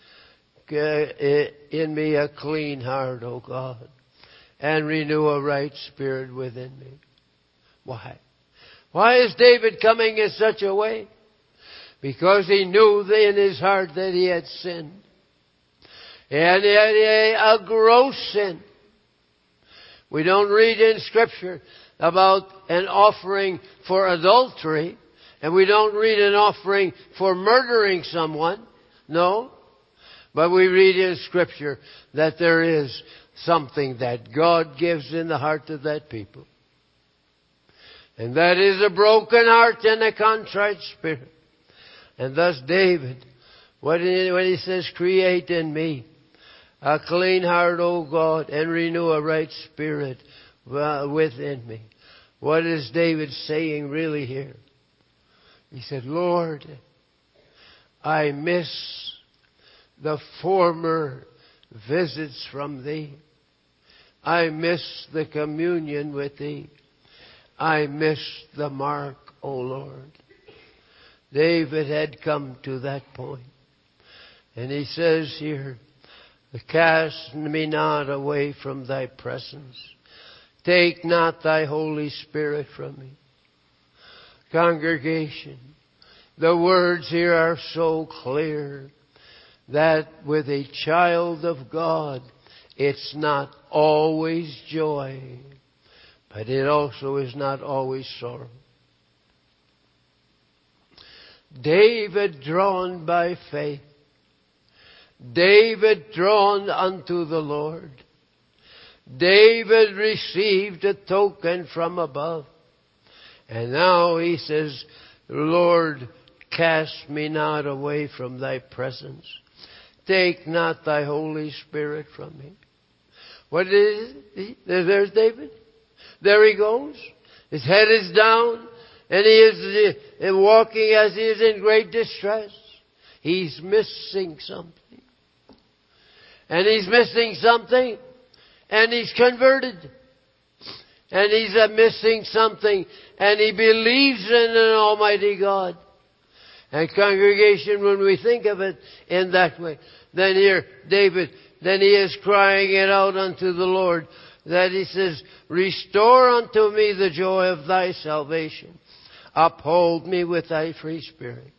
in me a clean heart, O God, and renew a right spirit within me. Why? Why is David coming in such a way? Because he knew in his heart that he had sinned. And he had a, a gross sin. We don't read in Scripture about an offering for adultery. And we don't read an offering for murdering someone. No. But we read in Scripture that there is something that God gives in the heart of that people. And that is a broken heart and a contrite spirit. And thus David, when he says, create in me a clean heart, O God, and renew a right spirit within me. What is David saying really here? He said, Lord, I miss the former visits from Thee. I miss the communion with Thee. I miss the mark O Lord. David had come to that point. And he says here, cast me not away from thy presence. Take not thy Holy Spirit from me. Congregation, the words here are so clear that with a child of God, it's not always joy, but it also is not always sorrow. David drawn by faith. David drawn unto the Lord. David received a token from above. And now he says, Lord, cast me not away from thy presence. Take not thy Holy Spirit from me. What is it? There's David. There he goes. His head is down. And he is walking as he is in great distress. He's missing something. And he's missing something. And he's converted. And he's uh, missing something. And he believes in an Almighty God. And congregation, when we think of it in that way, then here, David, then he is crying it out unto the Lord. That he says, restore unto me the joy of thy salvation. Uphold me with thy free spirit.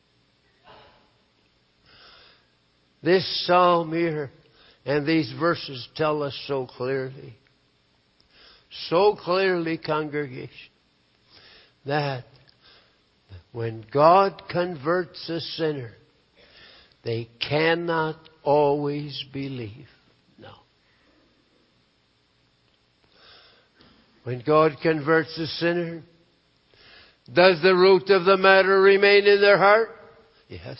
This psalm here and these verses tell us so clearly, so clearly, congregation, that when God converts a sinner, they cannot always believe. No. When God converts a sinner, does the root of the matter remain in their heart? Yes.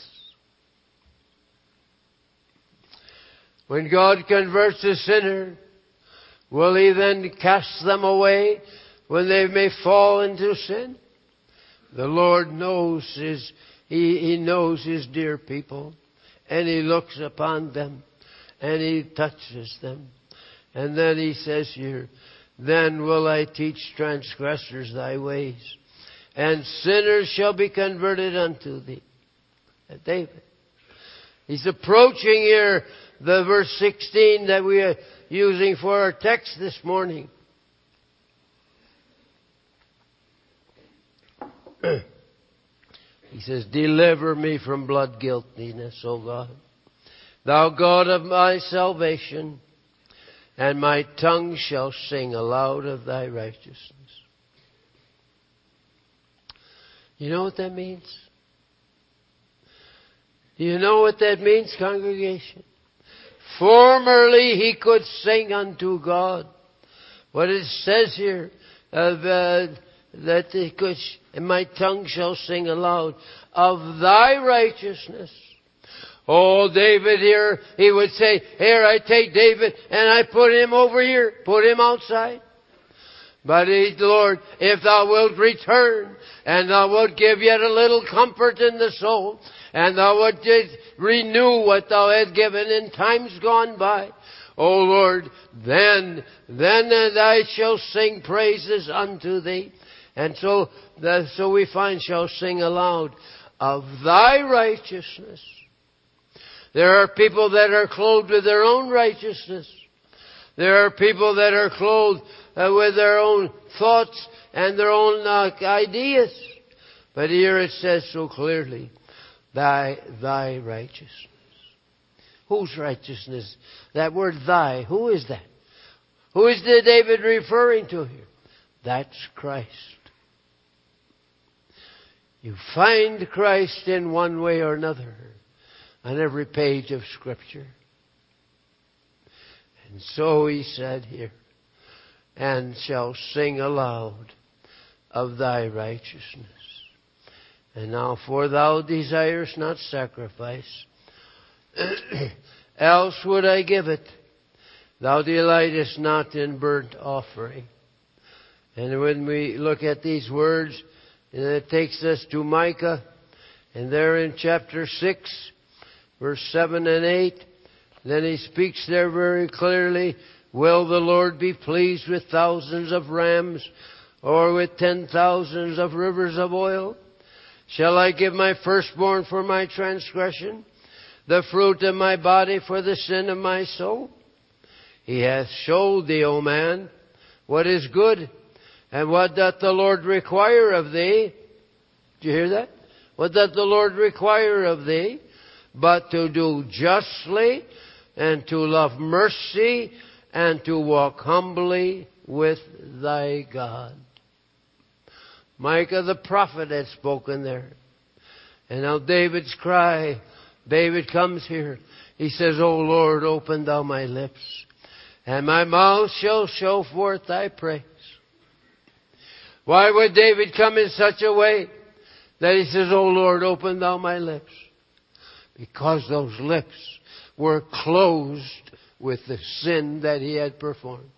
When God converts a sinner, will He then cast them away when they may fall into sin? The Lord knows His, He, He knows His dear people, and He looks upon them, and He touches them. And then He says here, then will I teach transgressors thy ways, and sinners shall be converted unto thee. David. He's approaching here the verse sixteen that we are using for our text this morning. He says, deliver me from blood guiltiness, O God, thou God of my salvation, and my tongue shall sing aloud of thy righteousness. You know what that means? Do you know what that means, congregation? Formerly he could sing unto God. What it says here, of, uh, that he could, and my tongue shall sing aloud of thy righteousness. Oh, David here, he would say, here I take David and I put him over here, put him outside. But he, Lord, if thou wilt return, and thou wilt give yet a little comfort in the soul, and thou wilt renew what thou hast given in times gone by, O Lord, then, then I shall sing praises unto thee. And so, the, so we find, shall sing aloud of thy righteousness. There are people that are clothed with their own righteousness. There are people that are clothed uh, with their own thoughts and their own uh, ideas. But here it says so clearly, thy, thy righteousness. Whose righteousness? That word thy, who is that? Who is the David referring to here? That's Christ. You find Christ in one way or another on every page of Scripture. And so he said here, and shall sing aloud of thy righteousness. And now, for thou desirest not sacrifice, else would I give it. Thou delightest not in burnt offering. And when we look at these words, and it takes us to Micah, and there in chapter six, verse seven and eight, then he speaks there very clearly, will the Lord be pleased with thousands of rams, or with ten thousands of rivers of oil? Shall I give my firstborn for my transgression, the fruit of my body for the sin of my soul? He hath showed thee, O man, what is good, and what doth the Lord require of thee? Did you hear that? What doth the Lord require of thee? But to do justly, and to love mercy, and to walk humbly with thy God. Micah the prophet had spoken there. And now David's cry, David comes here. He says, O Lord, open thou my lips, and my mouth shall show forth thy praise. Why would David come in such a way that he says, O Lord, open thou my lips? Because those lips were closed with the sin that he had performed.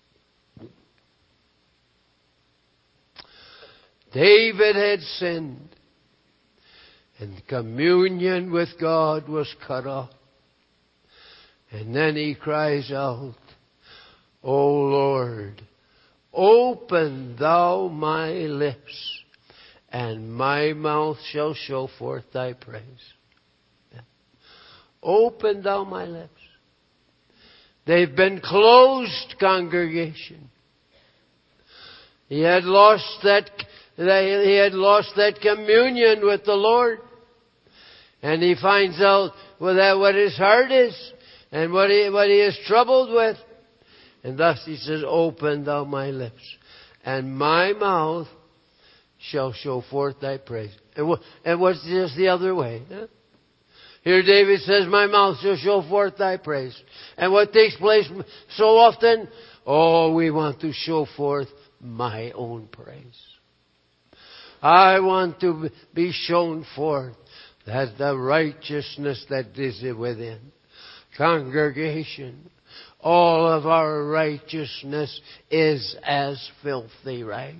David had sinned, and communion with God was cut off. And then he cries out, O Lord, open thou my lips, and my mouth shall show forth thy praise. Yeah. Open thou my lips. They've been closed, congregation. He had lost that He had lost that communion with the Lord. And he finds out well, that what his heart is and what he, what he is troubled with. And thus he says, open thou my lips, and my mouth shall show forth thy praise. And, what, and what's just the other way? Huh? Here David says, my mouth shall show forth thy praise. And what takes place so often? Oh, we want to show forth my own praise. I want to be shown forth that the righteousness that is within. Congregation, all of our righteousness is as filthy rags.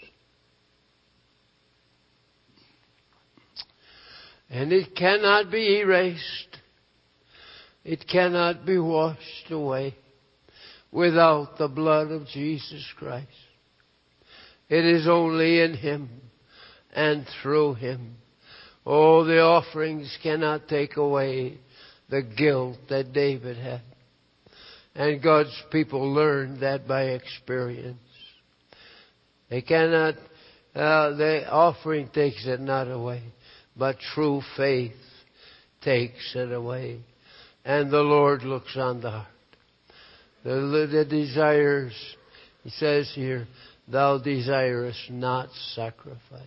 And it cannot be erased. It cannot be washed away without the blood of Jesus Christ. It is only in Him and through Him. Oh, the offerings cannot take away the guilt that David had. And God's people learned that by experience. They cannot, uh, the offering takes it not away, but true faith takes it away. And the Lord looks on the heart. The, the desires, He says here, thou desirest not sacrifice.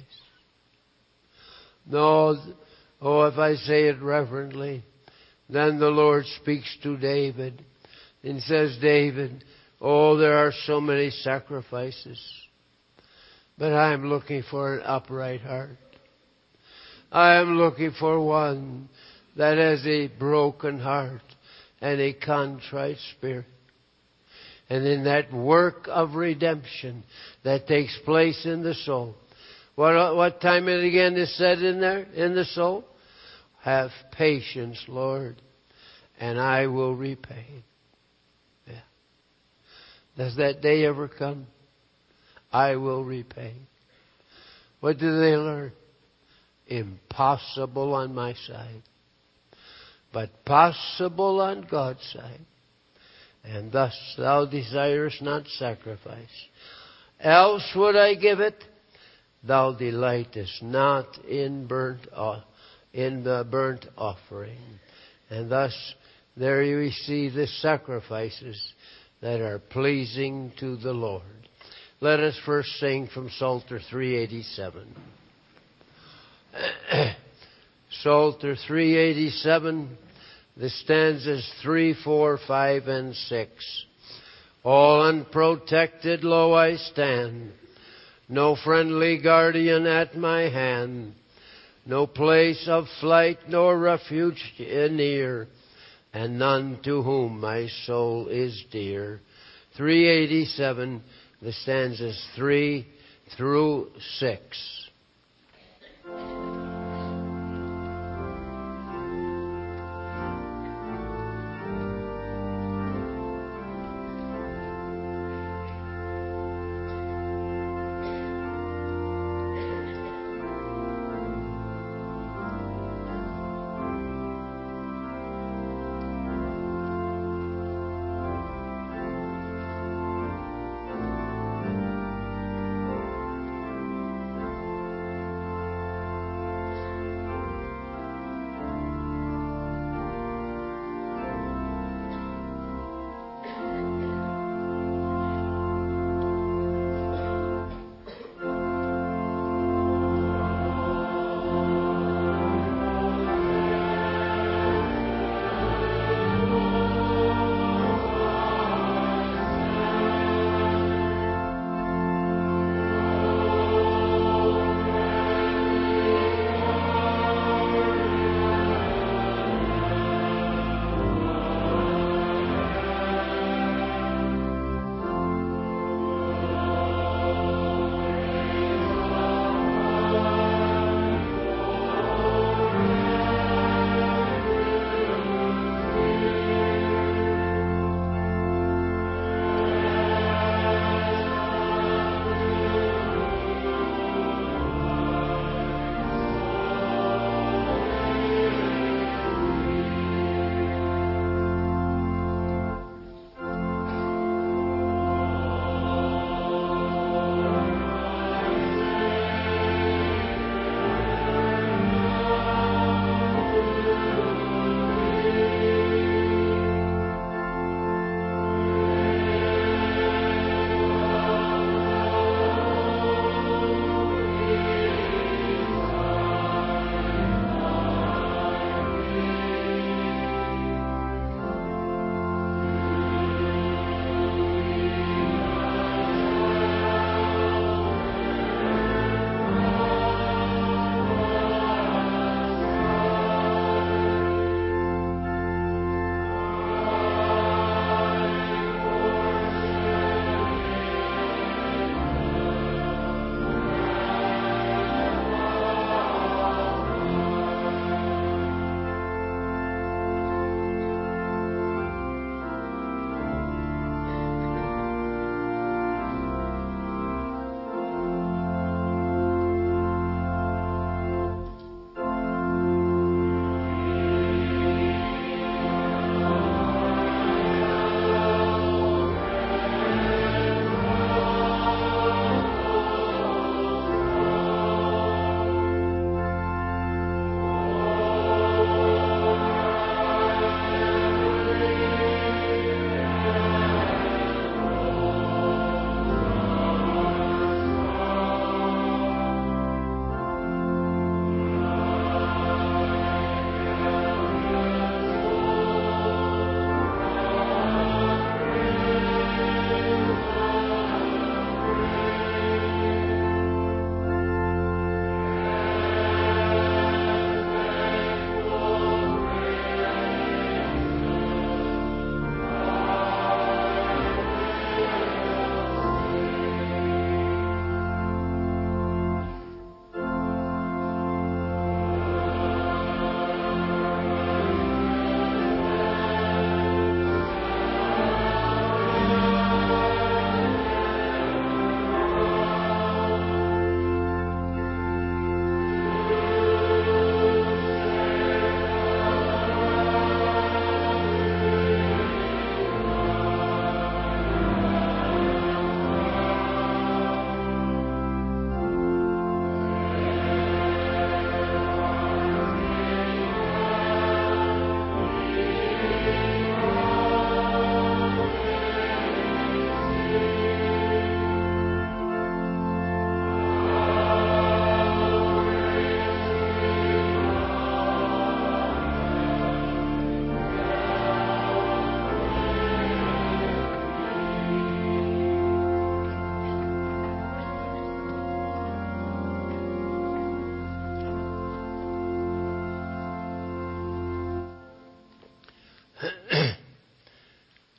No, oh, if I say it reverently, then the Lord speaks to David and says, David, oh, there are so many sacrifices, but I am looking for an upright heart. I am looking for one that has a broken heart and a contrite spirit. And in that work of redemption that takes place in the soul, What, what time and again is said in there, in the soul? Have patience, Lord, and I will repay. Yeah. Does that day ever come? I will repay. What do they learn? Impossible on my side, but possible on God's side. And thus thou desirest not sacrifice. Else would I give it. Thou delightest not in burnt in the burnt offering. And thus there we see the sacrifices that are pleasing to the Lord. Let us first sing from Psalter three eighty-seven. Psalter three eighty-seven, the stanzas three, four, five, and six. All unprotected, lo, I stand. No friendly guardian at my hand. No place of flight nor refuge near. And none to whom my soul is dear. three eighty-seven, the stanzas three through six.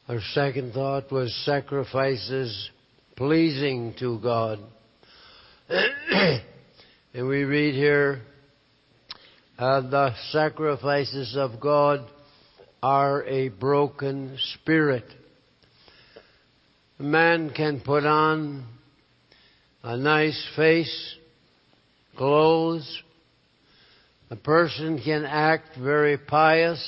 Our second thought was sacrifices pleasing to God. And we read here, uh, the sacrifices of God are a broken spirit. A man can put on a nice face, clothes. A person can act very pious.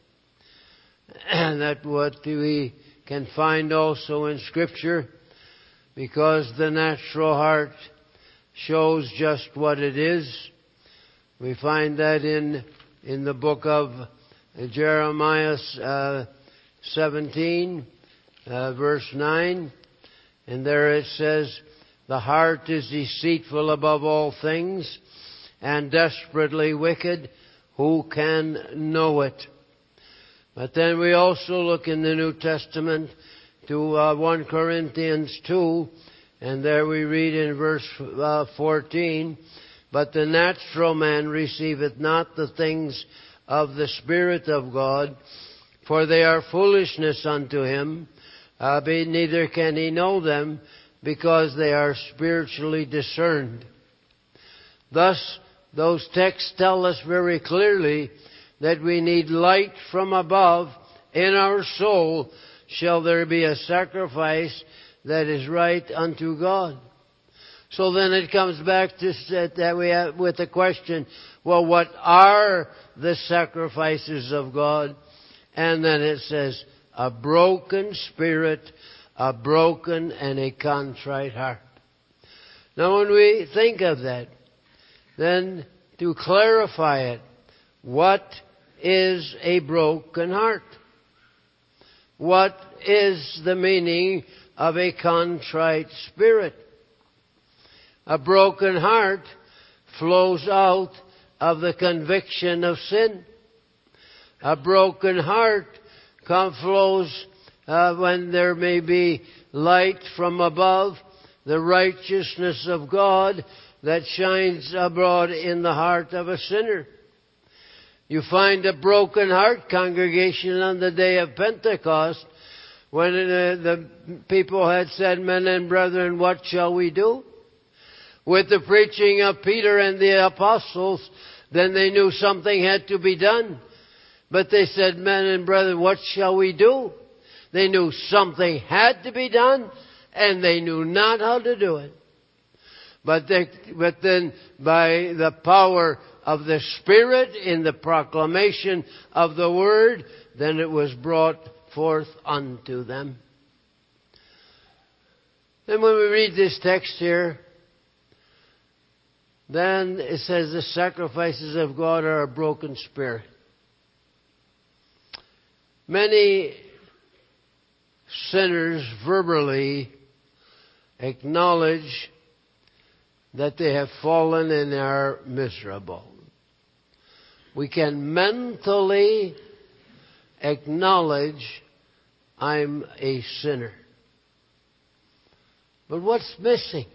And that's what we can find also in Scripture, because the natural heart shows just what it is. We find that in in the book of Jeremiah uh, seventeen, uh, verse nine, and there it says, "The heart is deceitful above all things, and desperately wicked. Who can know it?" But then we also look in the New Testament to uh, First Corinthians two, and there we read in verse uh, fourteen, "But the natural man receiveth not the things of the Spirit of God, for they are foolishness unto him, uh, but neither can he know them, because they are spiritually discerned." Thus, those texts tell us very clearly that we need light from above in our soul, shall there be a sacrifice that is right unto God. So then it comes back to that we have with the question, well, what are the sacrifices of God? And then it says, a broken spirit, a broken and a contrite heart. Now when we think of that, then to clarify it, what is a broken heart? What is the meaning of a contrite spirit? A broken heart flows out of the conviction of sin. A broken heart come, flows uh, when there may be light from above, the righteousness of God that shines abroad in the heart of a sinner. You find a broken heart congregation on the day of Pentecost, when uh, the people had said, "Men and brethren, what shall we do?" With the preaching of Peter and the apostles, then they knew something had to be done. But they said, "Men and brethren, what shall we do?" They knew something had to be done, and they knew not how to do it. But, they, but then by the power of the Spirit in the proclamation of the Word, then it was brought forth unto them. Then when we read this text here, then it says the sacrifices of God are a broken spirit. Many sinners verbally acknowledge that they have fallen and are miserable. We can mentally acknowledge, I'm a sinner. But what's missing?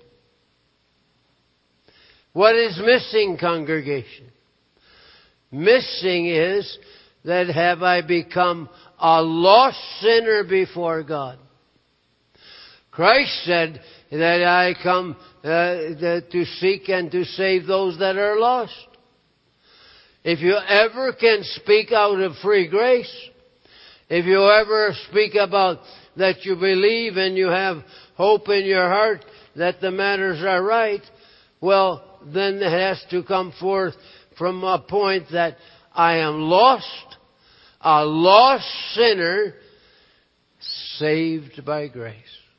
What is missing, congregation? Missing is that have I become a lost sinner before God? Christ said that I come uh, to seek and to save those that are lost. If you ever can speak out of free grace, if you ever speak about that you believe and you have hope in your heart that the matters are right, well, then it has to come forth from a point that I am lost, a lost sinner, saved by grace.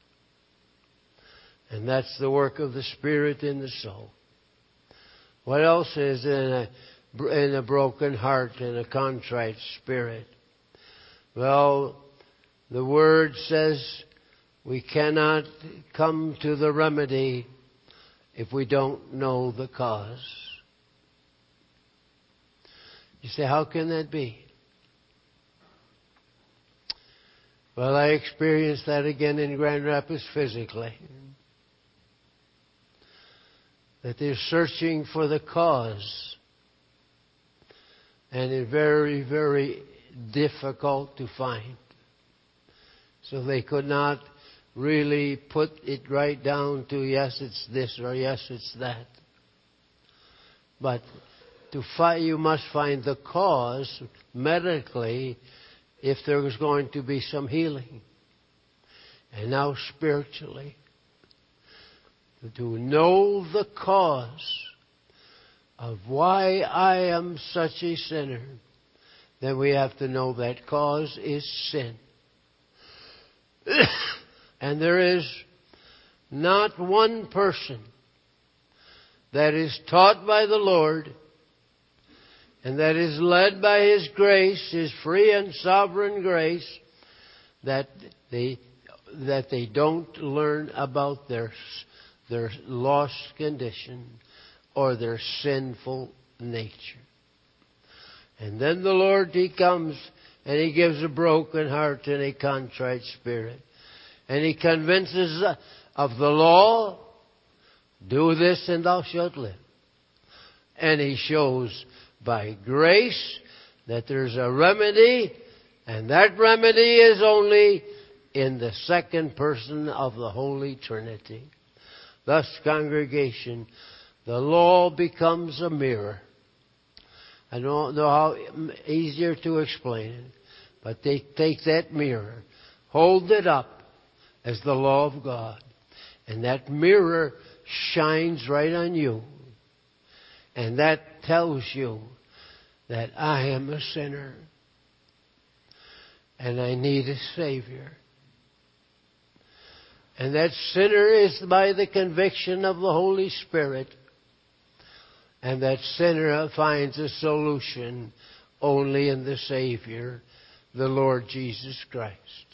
And that's the work of the Spirit in the soul. What else is in a, in a broken heart and a contrite spirit? Well, the Word says we cannot come to the remedy if we don't know the cause. You say, how can that be? Well, I experienced that again in Grand Rapids physically. That they're searching for the cause. And it's very, very difficult to find. So they could not really put it right down to yes, it's this or yes, it's that. But to find, you must find the cause medically if there was going to be some healing. And now spiritually, to know the cause of why I am such a sinner, then we have to know that cause is sin. And there is not one person that is taught by the Lord and that is led by His grace, His free and sovereign grace, that they that they don't learn about their their lost condition or their sinful nature. And then the Lord, He comes and He gives a broken heart and a contrite spirit. And He convinces of the law, do this and thou shalt live. And He shows by grace that there's a remedy, and that remedy is only in the second person of the Holy Trinity. Thus, congregation, the law becomes a mirror. I don't know how easier to explain it, but they take that mirror, hold it up as the law of God, and that mirror shines right on you. And that tells you that I am a sinner and I need a Savior. And that sinner is by the conviction of the Holy Spirit. And that sinner finds a solution only in the Savior, the Lord Jesus Christ.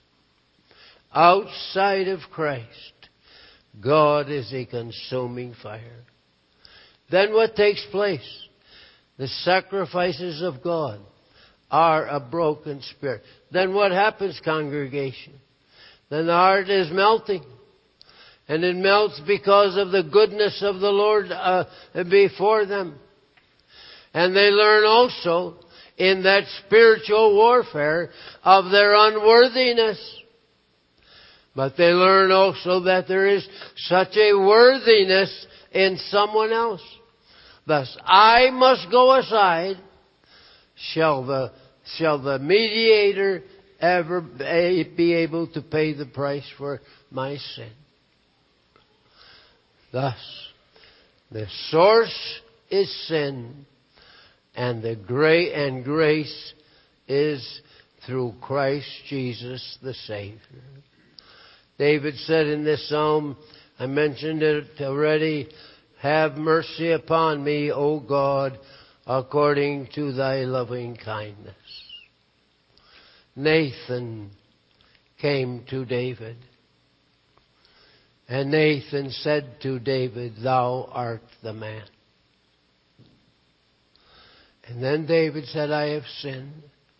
Outside of Christ, God is a consuming fire. Then what takes place? The sacrifices of God are a broken spirit. Then what happens, congregation? Then the heart is melting. And it melts because of the goodness of the Lord uh, before them. And they learn also in that spiritual warfare of their unworthiness. But they learn also that there is such a worthiness in someone else. Thus, I must go aside. Shall the, shall the mediator ever be able to pay the price for my sin? Thus, the source is sin, and the great and grace is through Christ Jesus the Savior. David said in this psalm, I mentioned it already, have mercy upon me, O God, according to thy loving kindness. Nathan came to David. And Nathan said to David, thou art the man. And then David said, I have sinned.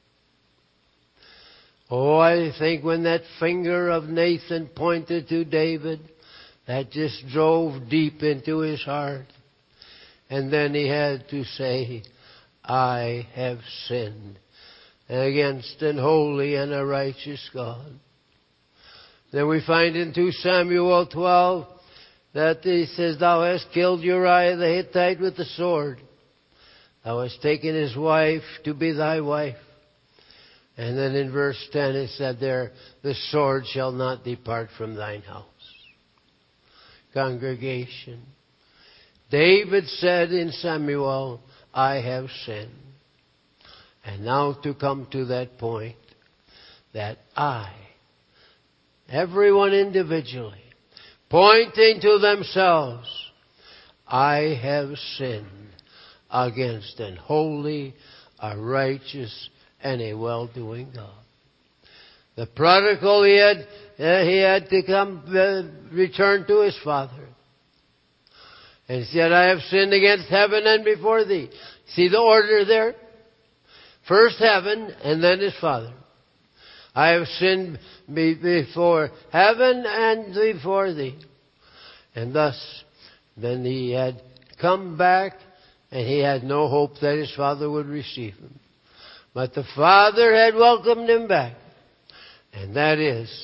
Oh, I think when that finger of Nathan pointed to David, that just drove deep into his heart. And then he had to say, I have sinned against an holy and a righteous God. Then we find in Second Samuel twelve that he says, thou hast killed Uriah the Hittite with the sword. Thou hast taken his wife to be thy wife. And then in verse ten it said there, the sword shall not depart from thine house. Congregation, David said in Samuel, I have sinned. And now to come to that point, that I, everyone individually, pointing to themselves, I have sinned against an holy, a righteous, and a well-doing God. The prodigal, he had, uh, he had to come, uh, return to his father. And he said, I have sinned against heaven and before thee. See the order there? First heaven, and then his father. I have sinned be- before heaven and before thee. And thus, then he had come back, and he had no hope that his father would receive him. But the father had welcomed him back. And that is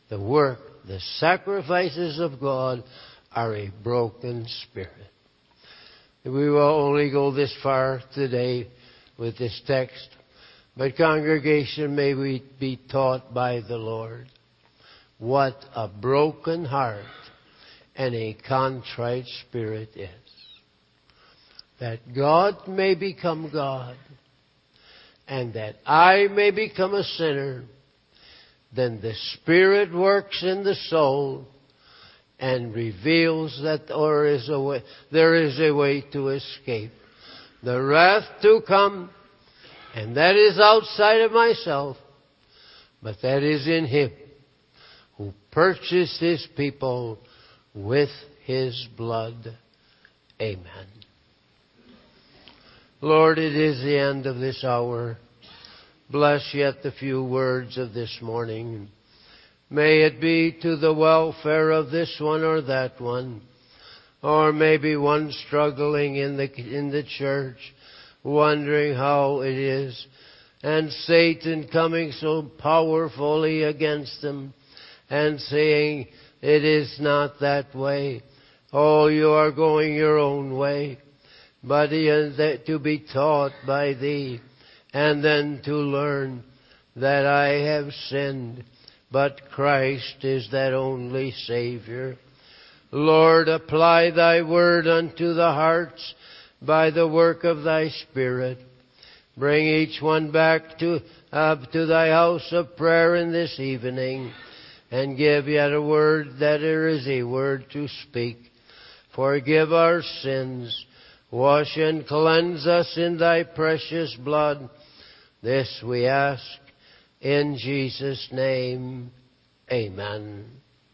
The work, the sacrifices of God are a broken spirit. We will only go this far today with this text. But congregation, may we be taught by the Lord what a broken heart and a contrite spirit is. That God may become God and that I may become a sinner. Then the Spirit works in the soul and reveals that there is a way, there is a way to escape the wrath to come, and that is outside of myself, but that is in Him who purchased His people with His blood. Amen. Lord, it is the end of this hour. Bless yet the few words of this morning. May it be to the welfare of this one or that one, or maybe one struggling in the in the church, wondering how it is, and Satan coming so powerfully against them and saying, it is not that way. Oh, you are going your own way. But he is to be taught by thee, and then to learn that I have sinned, but Christ is that only Savior. Lord, apply thy word unto the hearts by the work of thy Spirit. Bring each one back to, uh, to thy house of prayer in this evening, and give yet a word that there is a word to speak. Forgive our sins. Wash and cleanse us in thy precious blood. This we ask in Jesus' name. Amen.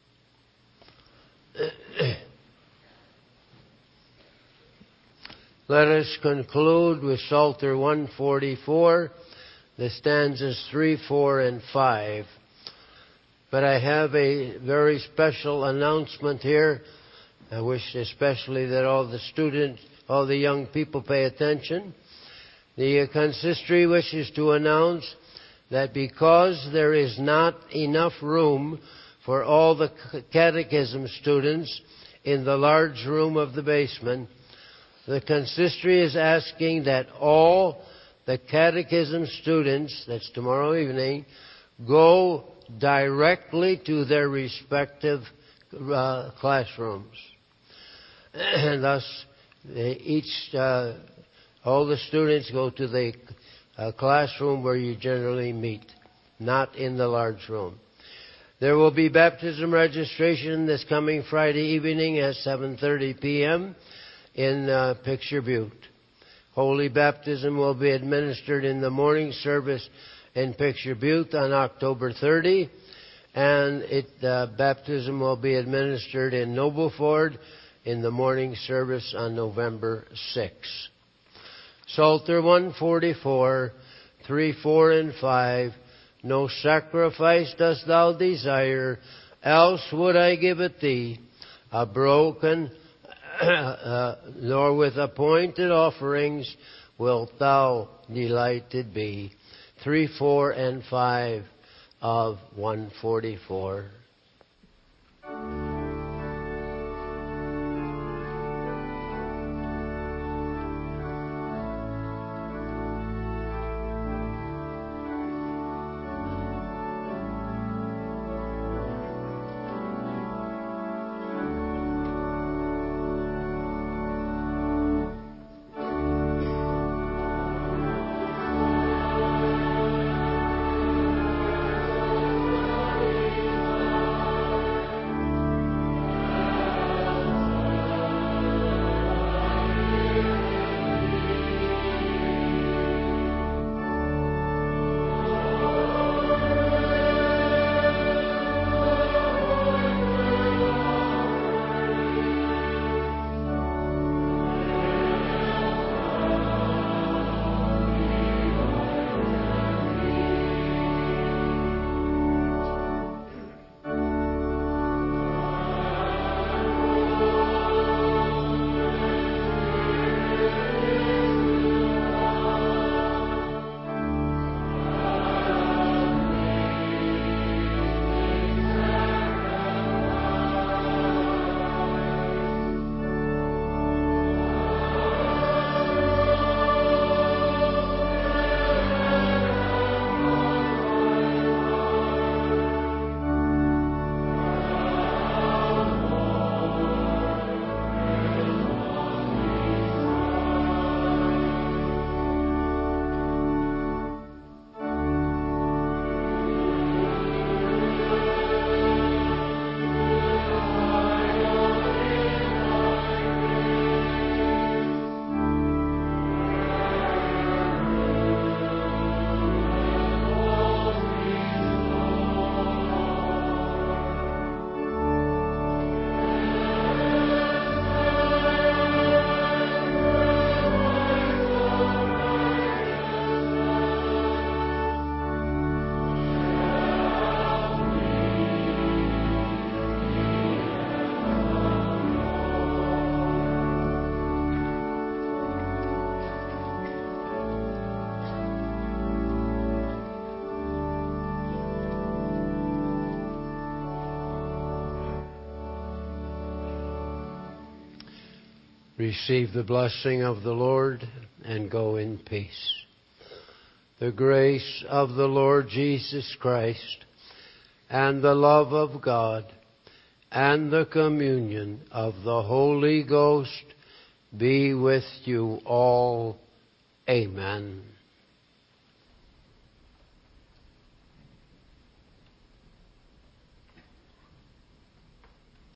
Let us conclude with Psalter one forty-four, the stanzas three, four, and five. But I have a very special announcement here. I wish especially that all the students, all the young people pay attention. The consistory wishes to announce that because there is not enough room for all the catechism students in the large room of the basement, the consistory is asking that all the catechism students, that's tomorrow evening, go directly to their respective uh, classrooms. And thus, they each, uh, all the students go to the uh, classroom where you generally meet, not in the large room. There will be baptism registration this coming Friday evening at seven thirty p.m. in uh, Picture Butte. Holy baptism will be administered in the morning service in Picture Butte on October thirtieth, and it, uh, baptism will be administered in Nobleford in the morning service on November sixth. Psalter one forty-four, three, four, and five. No sacrifice dost thou desire, else would I give it thee. A broken, uh, nor with appointed offerings wilt thou delighted be. Three, four, and five of one forty-four. Receive the blessing of the Lord and go in peace. The grace of the Lord Jesus Christ and the love of God and the communion of the Holy Ghost be with you all. Amen.